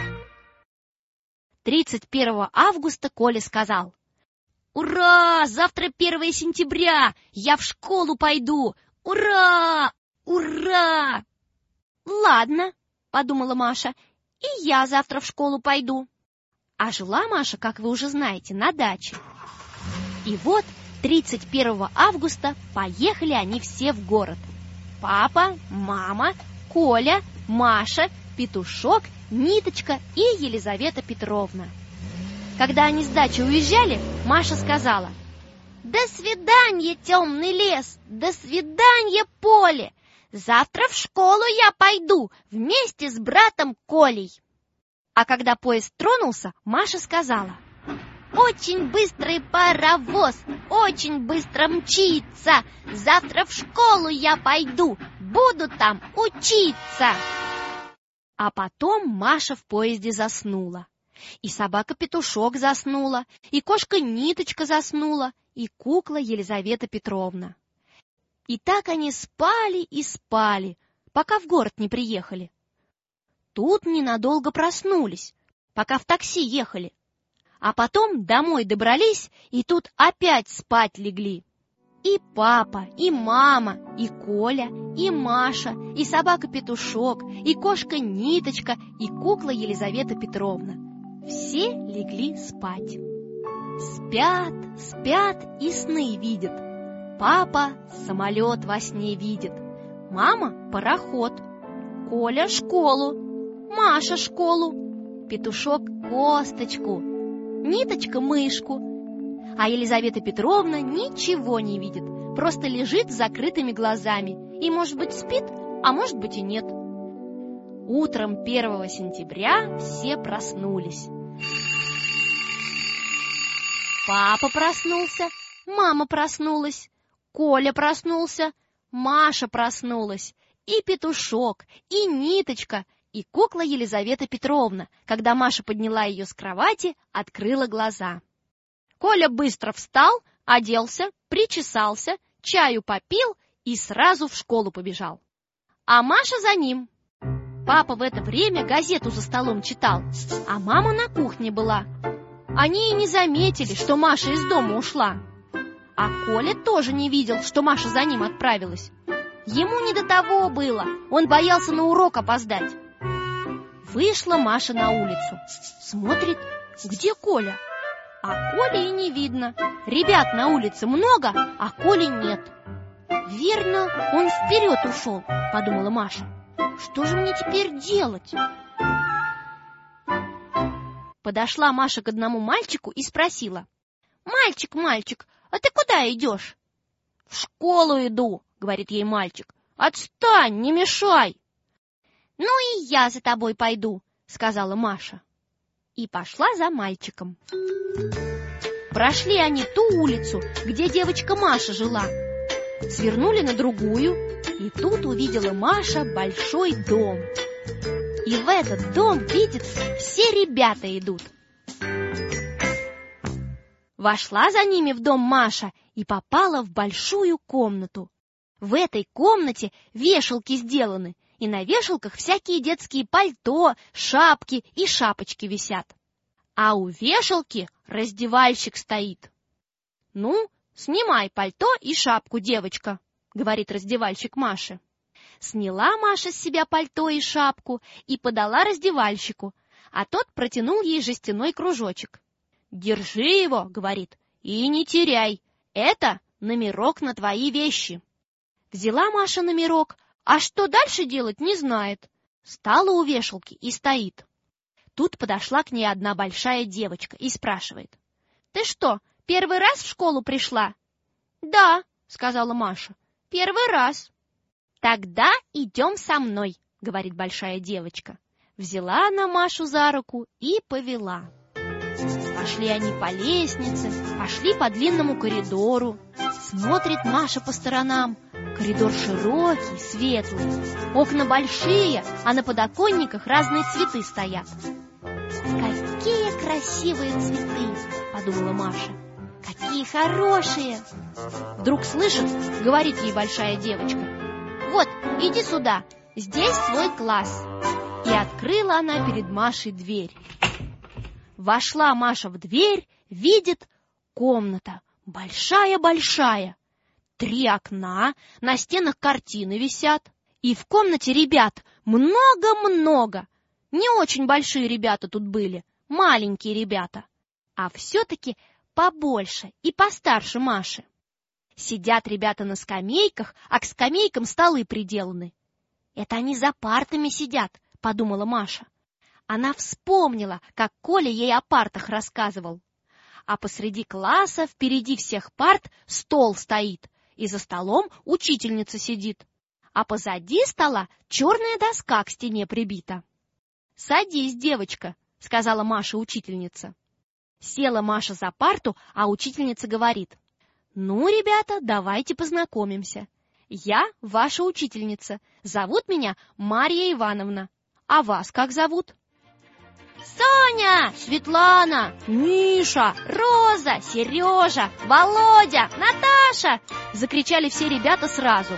31 августа Коля сказал: «Ура! Завтра 1 сентября! Я в школу пойду! Ура! Ура!» «Ладно, — подумала Маша, — и я завтра в школу пойду». А жила Маша, как вы уже знаете, на даче. И вот 31 августа поехали они все в город. Папа, мама, Коля, Маша, Петушок, Ниточка и Елизавета Петровна. Когда они с дачи уезжали, Маша сказала: «До свидания, темный лес! До свидания, поле! Завтра в школу я пойду вместе с братом Колей». А когда поезд тронулся, Маша сказала: «Очень быстрый паровоз, очень быстро мчится. Завтра в школу я пойду, буду там учиться». А потом Маша в поезде заснула. И собака-петушок заснула, и кошка Ниточка заснула, и кукла Елизавета Петровна. И так они спали и спали, пока в город не приехали. Тут ненадолго проснулись, пока в такси ехали. А потом домой добрались, и тут опять спать легли. И папа, и мама, и Коля, и Маша, и собака-петушок, и кошка Ниточка, и кукла Елизавета Петровна. Все легли спать. Спят, спят и сны видят. Папа самолет во сне видит, мама пароход, Коля школу, Маша школу, Петушок косточку, Ниточка мышку. А Елизавета Петровна ничего не видит, просто лежит с закрытыми глазами и, может быть, спит, а может быть и нет. Утром 1 сентября все проснулись. Папа проснулся, мама проснулась, Коля проснулся, Маша проснулась, и Петушок, и Ниточка, и кукла Елизавета Петровна, когда Маша подняла ее с кровати, открыла глаза. Коля быстро встал, оделся, причесался, чаю попил и сразу в школу побежал. А Маша за ним. Папа в это время газету за столом читал, а мама на кухне была. Они и не заметили, что Маша из дома ушла. А Коля тоже не видел, что Маша за ним отправилась. Ему не до того было, он боялся на урок опоздать. Вышла Маша на улицу, смотрит, где Коля? А Коли и не видно. Ребят на улице много, а Коли нет. Верно, он вперед ушел, подумала Маша. Что же мне теперь делать? Подошла Маша к одному мальчику и спросила: «Мальчик, мальчик, а ты куда идешь?» «В школу иду», — говорит ей мальчик. «Отстань, не мешай». «Ну и я за тобой пойду», — сказала Маша. И пошла за мальчиком. Прошли они ту улицу, где девочка Маша жила. Свернули на другую, и тут увидела Маша большой дом. И в этот дом, видит, все ребята идут. Вошла за ними в дом Маша и попала в большую комнату. В этой комнате вешалки сделаны, и на вешалках всякие детские пальто, шапки и шапочки висят. А у вешалки раздевальщик стоит. «Ну, снимай пальто и шапку, девочка», — говорит раздевальщик Маше. Сняла Маша с себя пальто и шапку и подала раздевальщику, а тот протянул ей жестяной кружочек. «Держи его», — говорит, — «и не теряй. Это номерок на твои вещи». Взяла Маша номерок, а что дальше делать, не знает. Стала у вешалки и стоит. Тут подошла к ней одна большая девочка и спрашивает: «Ты что, первый раз в школу пришла?» «Да», — сказала Маша, — «первый раз». «Тогда идем со мной», — говорит большая девочка. Взяла она Машу за руку и повела. Пошли они по лестнице, пошли по длинному коридору. Смотрит Маша по сторонам. Коридор широкий, светлый, окна большие, а на подоконниках разные цветы стоят. «Какие красивые цветы!» — подумала Маша. «Какие хорошие!» Вдруг слышит, говорит ей большая девочка: «Вот, иди сюда, здесь твой класс». И открыла она перед Машей дверь. Вошла Маша в дверь, видит, комната большая-большая. 3 окна, на стенах картины висят. И в комнате ребят много-много. Не очень большие ребята тут были, маленькие ребята. А все-таки побольше и постарше Маши. Сидят ребята на скамейках, а к скамейкам столы приделаны. «Это они за партами сидят», — подумала Маша. Она вспомнила, как Коля ей о партах рассказывал. А посреди класса, впереди всех парт, стол стоит, и за столом учительница сидит. А позади стола черная доска к стене прибита. «Садись, девочка», — сказала Маша учительница. Села Маша за парту, а учительница говорит: «Ну, ребята, давайте познакомимся. Я ваша учительница. Зовут меня Марья Ивановна. А вас как зовут?» «Соня, Светлана, Миша, Роза, Сережа, Володя, Наташа!» — закричали все ребята сразу.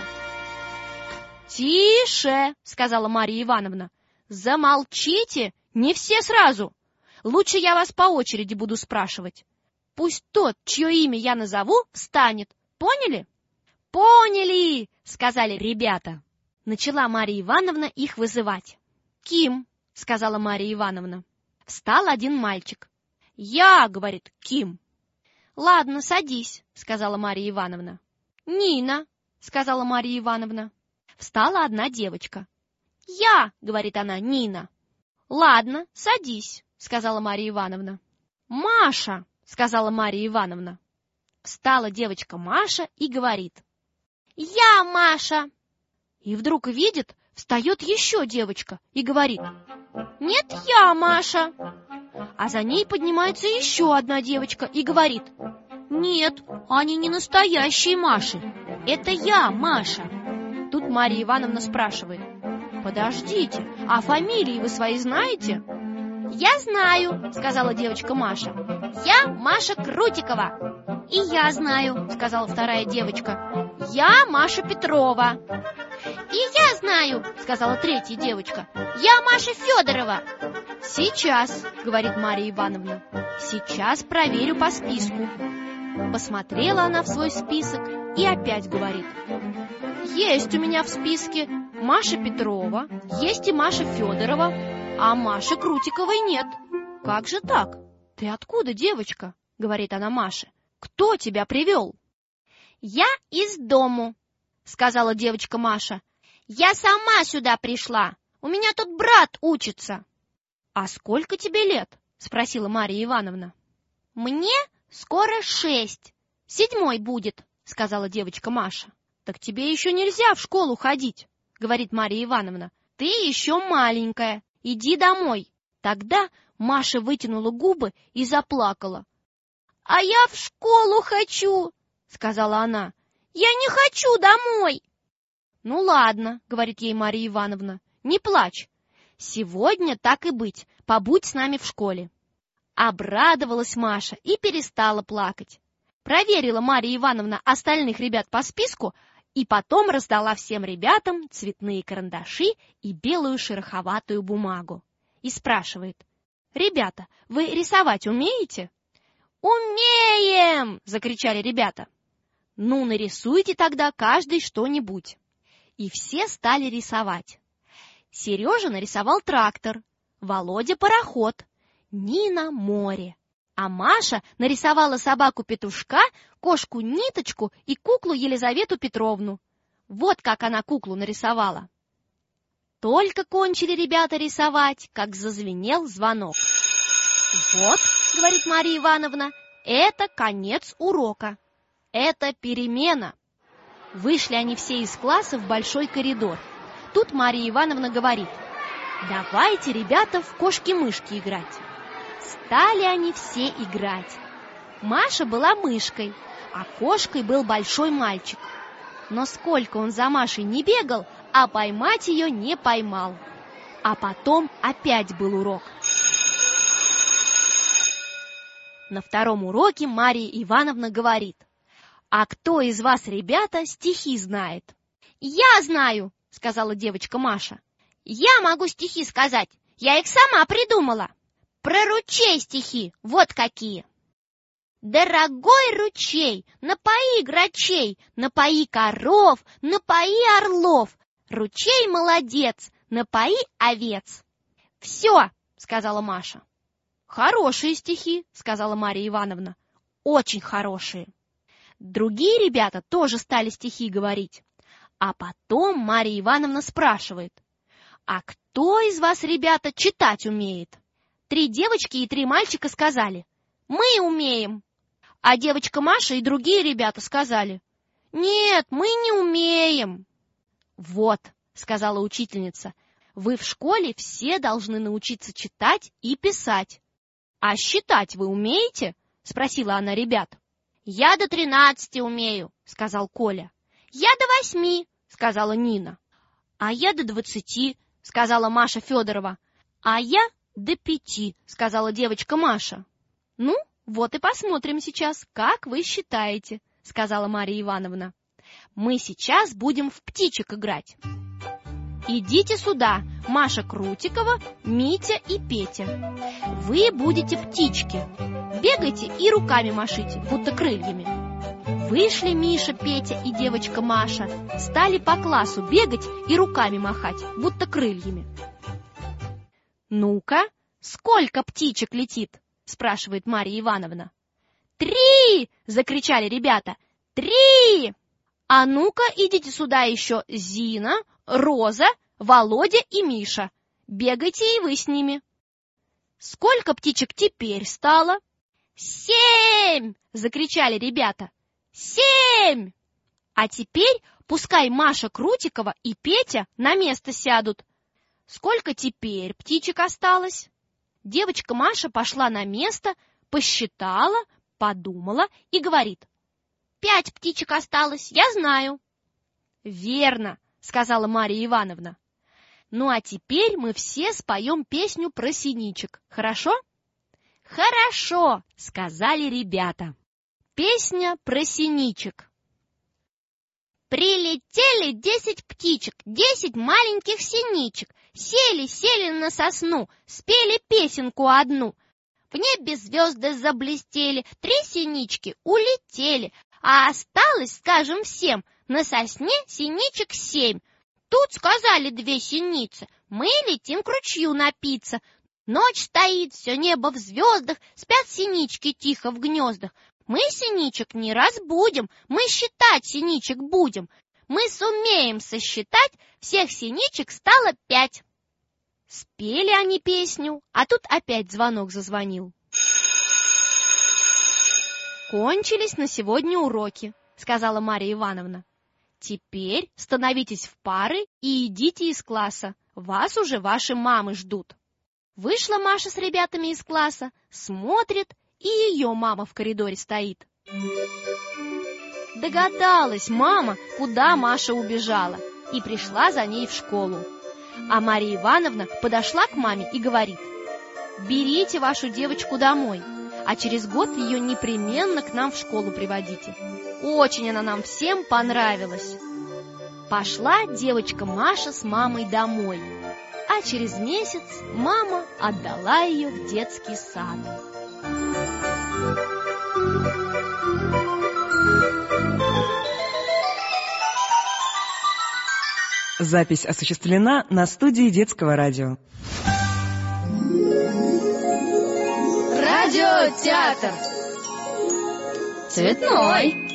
«Тише!» — сказала Марья Ивановна. «Замолчите, не все сразу. Лучше я вас по очереди буду спрашивать. Пусть тот, чье имя я назову, встанет. Поняли?» «Поняли!» — сказали ребята. Начала Марья Ивановна их вызывать. «Ким!» — сказала Марья Ивановна. Встал один мальчик. «Я!» — говорит, «Ким!» «Ладно, садись!» — сказала Марья Ивановна. «Нина!» — сказала Марья Ивановна. Встала одна девочка. «Я!» — говорит она, «Нина!» «Ладно, садись», — сказала Марья Ивановна. «Маша», — сказала Марья Ивановна. Встала девочка Маша и говорит: «Я Маша». И вдруг видит, встает еще девочка и говорит: «Нет, я Маша». А за ней поднимается еще одна девочка и говорит: «Нет, они не настоящие Маши. Это я, Маша». Тут Марья Ивановна спрашивает: «Подождите, а фамилии вы свои знаете?» «Я знаю», — сказала девочка Маша. «Я Маша Крутикова». «И я знаю», — сказала вторая девочка. «Я Маша Петрова». «И я знаю», — сказала третья девочка. «Я Маша Федорова». «Сейчас», — говорит Марья Ивановна, «сейчас проверю по списку». Посмотрела она в свой список и опять говорит: «Есть у меня в списке Маша Петрова, есть и Маша Федорова, а Маши Крутиковой нет. Как же так? Ты откуда, девочка?» — говорит она Маше. «Кто тебя привел?» «Я из дому», — сказала девочка Маша. «Я сама сюда пришла. У меня тут брат учится». «А сколько тебе лет?» — спросила Марья Ивановна. «Мне скоро 6. 7 будет», — сказала девочка Маша. «Так тебе еще нельзя в школу ходить», — говорит Марья Ивановна. «Ты еще маленькая, иди домой». Тогда Маша вытянула губы и заплакала. «А я в школу хочу», — сказала она. «Я не хочу домой». «Ну ладно», — говорит ей Марья Ивановна, — «не плачь. Сегодня, так и быть, побудь с нами в школе». Обрадовалась Маша и перестала плакать. Проверила Марья Ивановна остальных ребят по списку и потом раздала всем ребятам цветные карандаши и белую шероховатую бумагу. И спрашивает: «Ребята, вы рисовать умеете?» «Умеем!» — закричали ребята. «Ну, нарисуйте тогда каждый что-нибудь». И все стали рисовать. Сережа нарисовал трактор, Володя — пароход, Нина — море. А Маша нарисовала собаку-петушка, кошку-ниточку и куклу Елизавету Петровну. Вот как она куклу нарисовала. Только кончили ребята рисовать, как зазвенел звонок. «Вот, — говорит Марья Ивановна, — это конец урока. Это перемена». Вышли они все из класса в большой коридор. Тут Марья Ивановна говорит: «Давайте, ребята, в кошки-мышки играть». Стали они все играть. Маша была мышкой, а кошкой был большой мальчик. Но сколько он за Машей не бегал, а поймать ее не поймал. А потом опять был урок. На втором уроке Марья Ивановна говорит: «А кто из вас, ребята, стихи знает?» «Я знаю», — сказала девочка Маша. «Я могу стихи сказать. Я их сама придумала. Про ручей стихи, вот какие. Дорогой ручей, напои грачей, напои коров, напои орлов. Ручей молодец, напои овец». «Все», — сказала Маша. «Хорошие стихи», — сказала Марья Ивановна. «Очень хорошие». Другие ребята тоже стали стихи говорить. А потом Марья Ивановна спрашивает: «А кто из вас, ребята, читать умеет?» 3 девочки и 3 мальчика сказали: «Мы умеем». А девочка Маша и другие ребята сказали: «Нет, мы не умеем». «Вот», — сказала учительница, — «вы в школе все должны научиться читать и писать». «А считать вы умеете?» — спросила она ребят. «Я до 13 умею», — сказал Коля. «Я до 8», — сказала Нина. «А я до 20», — сказала Маша Федорова. «А я до 5», — сказала девочка Маша. «Ну, вот и посмотрим сейчас, как вы считаете», — сказала Марья Ивановна. «Мы сейчас будем в птичек играть. Идите сюда, Маша Крутикова, Митя и Петя. Вы будете птички. Бегайте и руками машите, будто крыльями». Вышли Миша, Петя и девочка Маша, стали по классу бегать и руками махать, будто крыльями. «Ну-ка, сколько птичек летит?» — спрашивает Марья Ивановна. 3! закричали ребята. 3! «А ну-ка, идите сюда еще Зина, Роза, Володя и Миша. бегайте и вы с ними. Сколько птичек теперь стало? 7! Закричали ребята. 7! А теперь пускай Маша Крутикова и Петя на место сядут. Сколько теперь птичек осталось? Девочка Маша пошла на место, посчитала, подумала и говорит: 5 птичек осталось, я знаю. Верно, сказала Марья Ивановна. Ну а теперь мы все споем песню про синичек, хорошо? Хорошо, сказали ребята. Песня про синичек. Прилетели 10 птичек, 10 маленьких синичек, сели на сосну, спели песенку одну. В небе звезды заблестели, 3 синички улетели, а осталось, скажем всем, на сосне синичек 7. Тут сказали 2 синицы: мы летим к ручью напиться. Ночь стоит, все небо в звездах, спят синички тихо в гнездах. Мы синичек не разбудим, мы считать синичек будем. Мы сумеем сосчитать, всех синичек стало 5. Спели они песню, а тут опять звонок зазвонил. Кончились на сегодня уроки, сказала Марья Ивановна. Теперь становитесь в пары и идите из класса. Вас уже ваши мамы ждут. Вышла Маша с ребятами из класса, смотрит, и ее мама в коридоре стоит. Догадалась мама, куда Маша убежала, и пришла за ней в школу. А Марья Ивановна подошла к маме и говорит: берите вашу девочку домой, а через год ее непременно к нам в школу приводите. Очень она нам всем понравилась. Пошла девочка Маша с мамой домой, а через месяц мама отдала ее в детский сад. Запись осуществлена на студии детского радио. Радиотеатр. Цветной.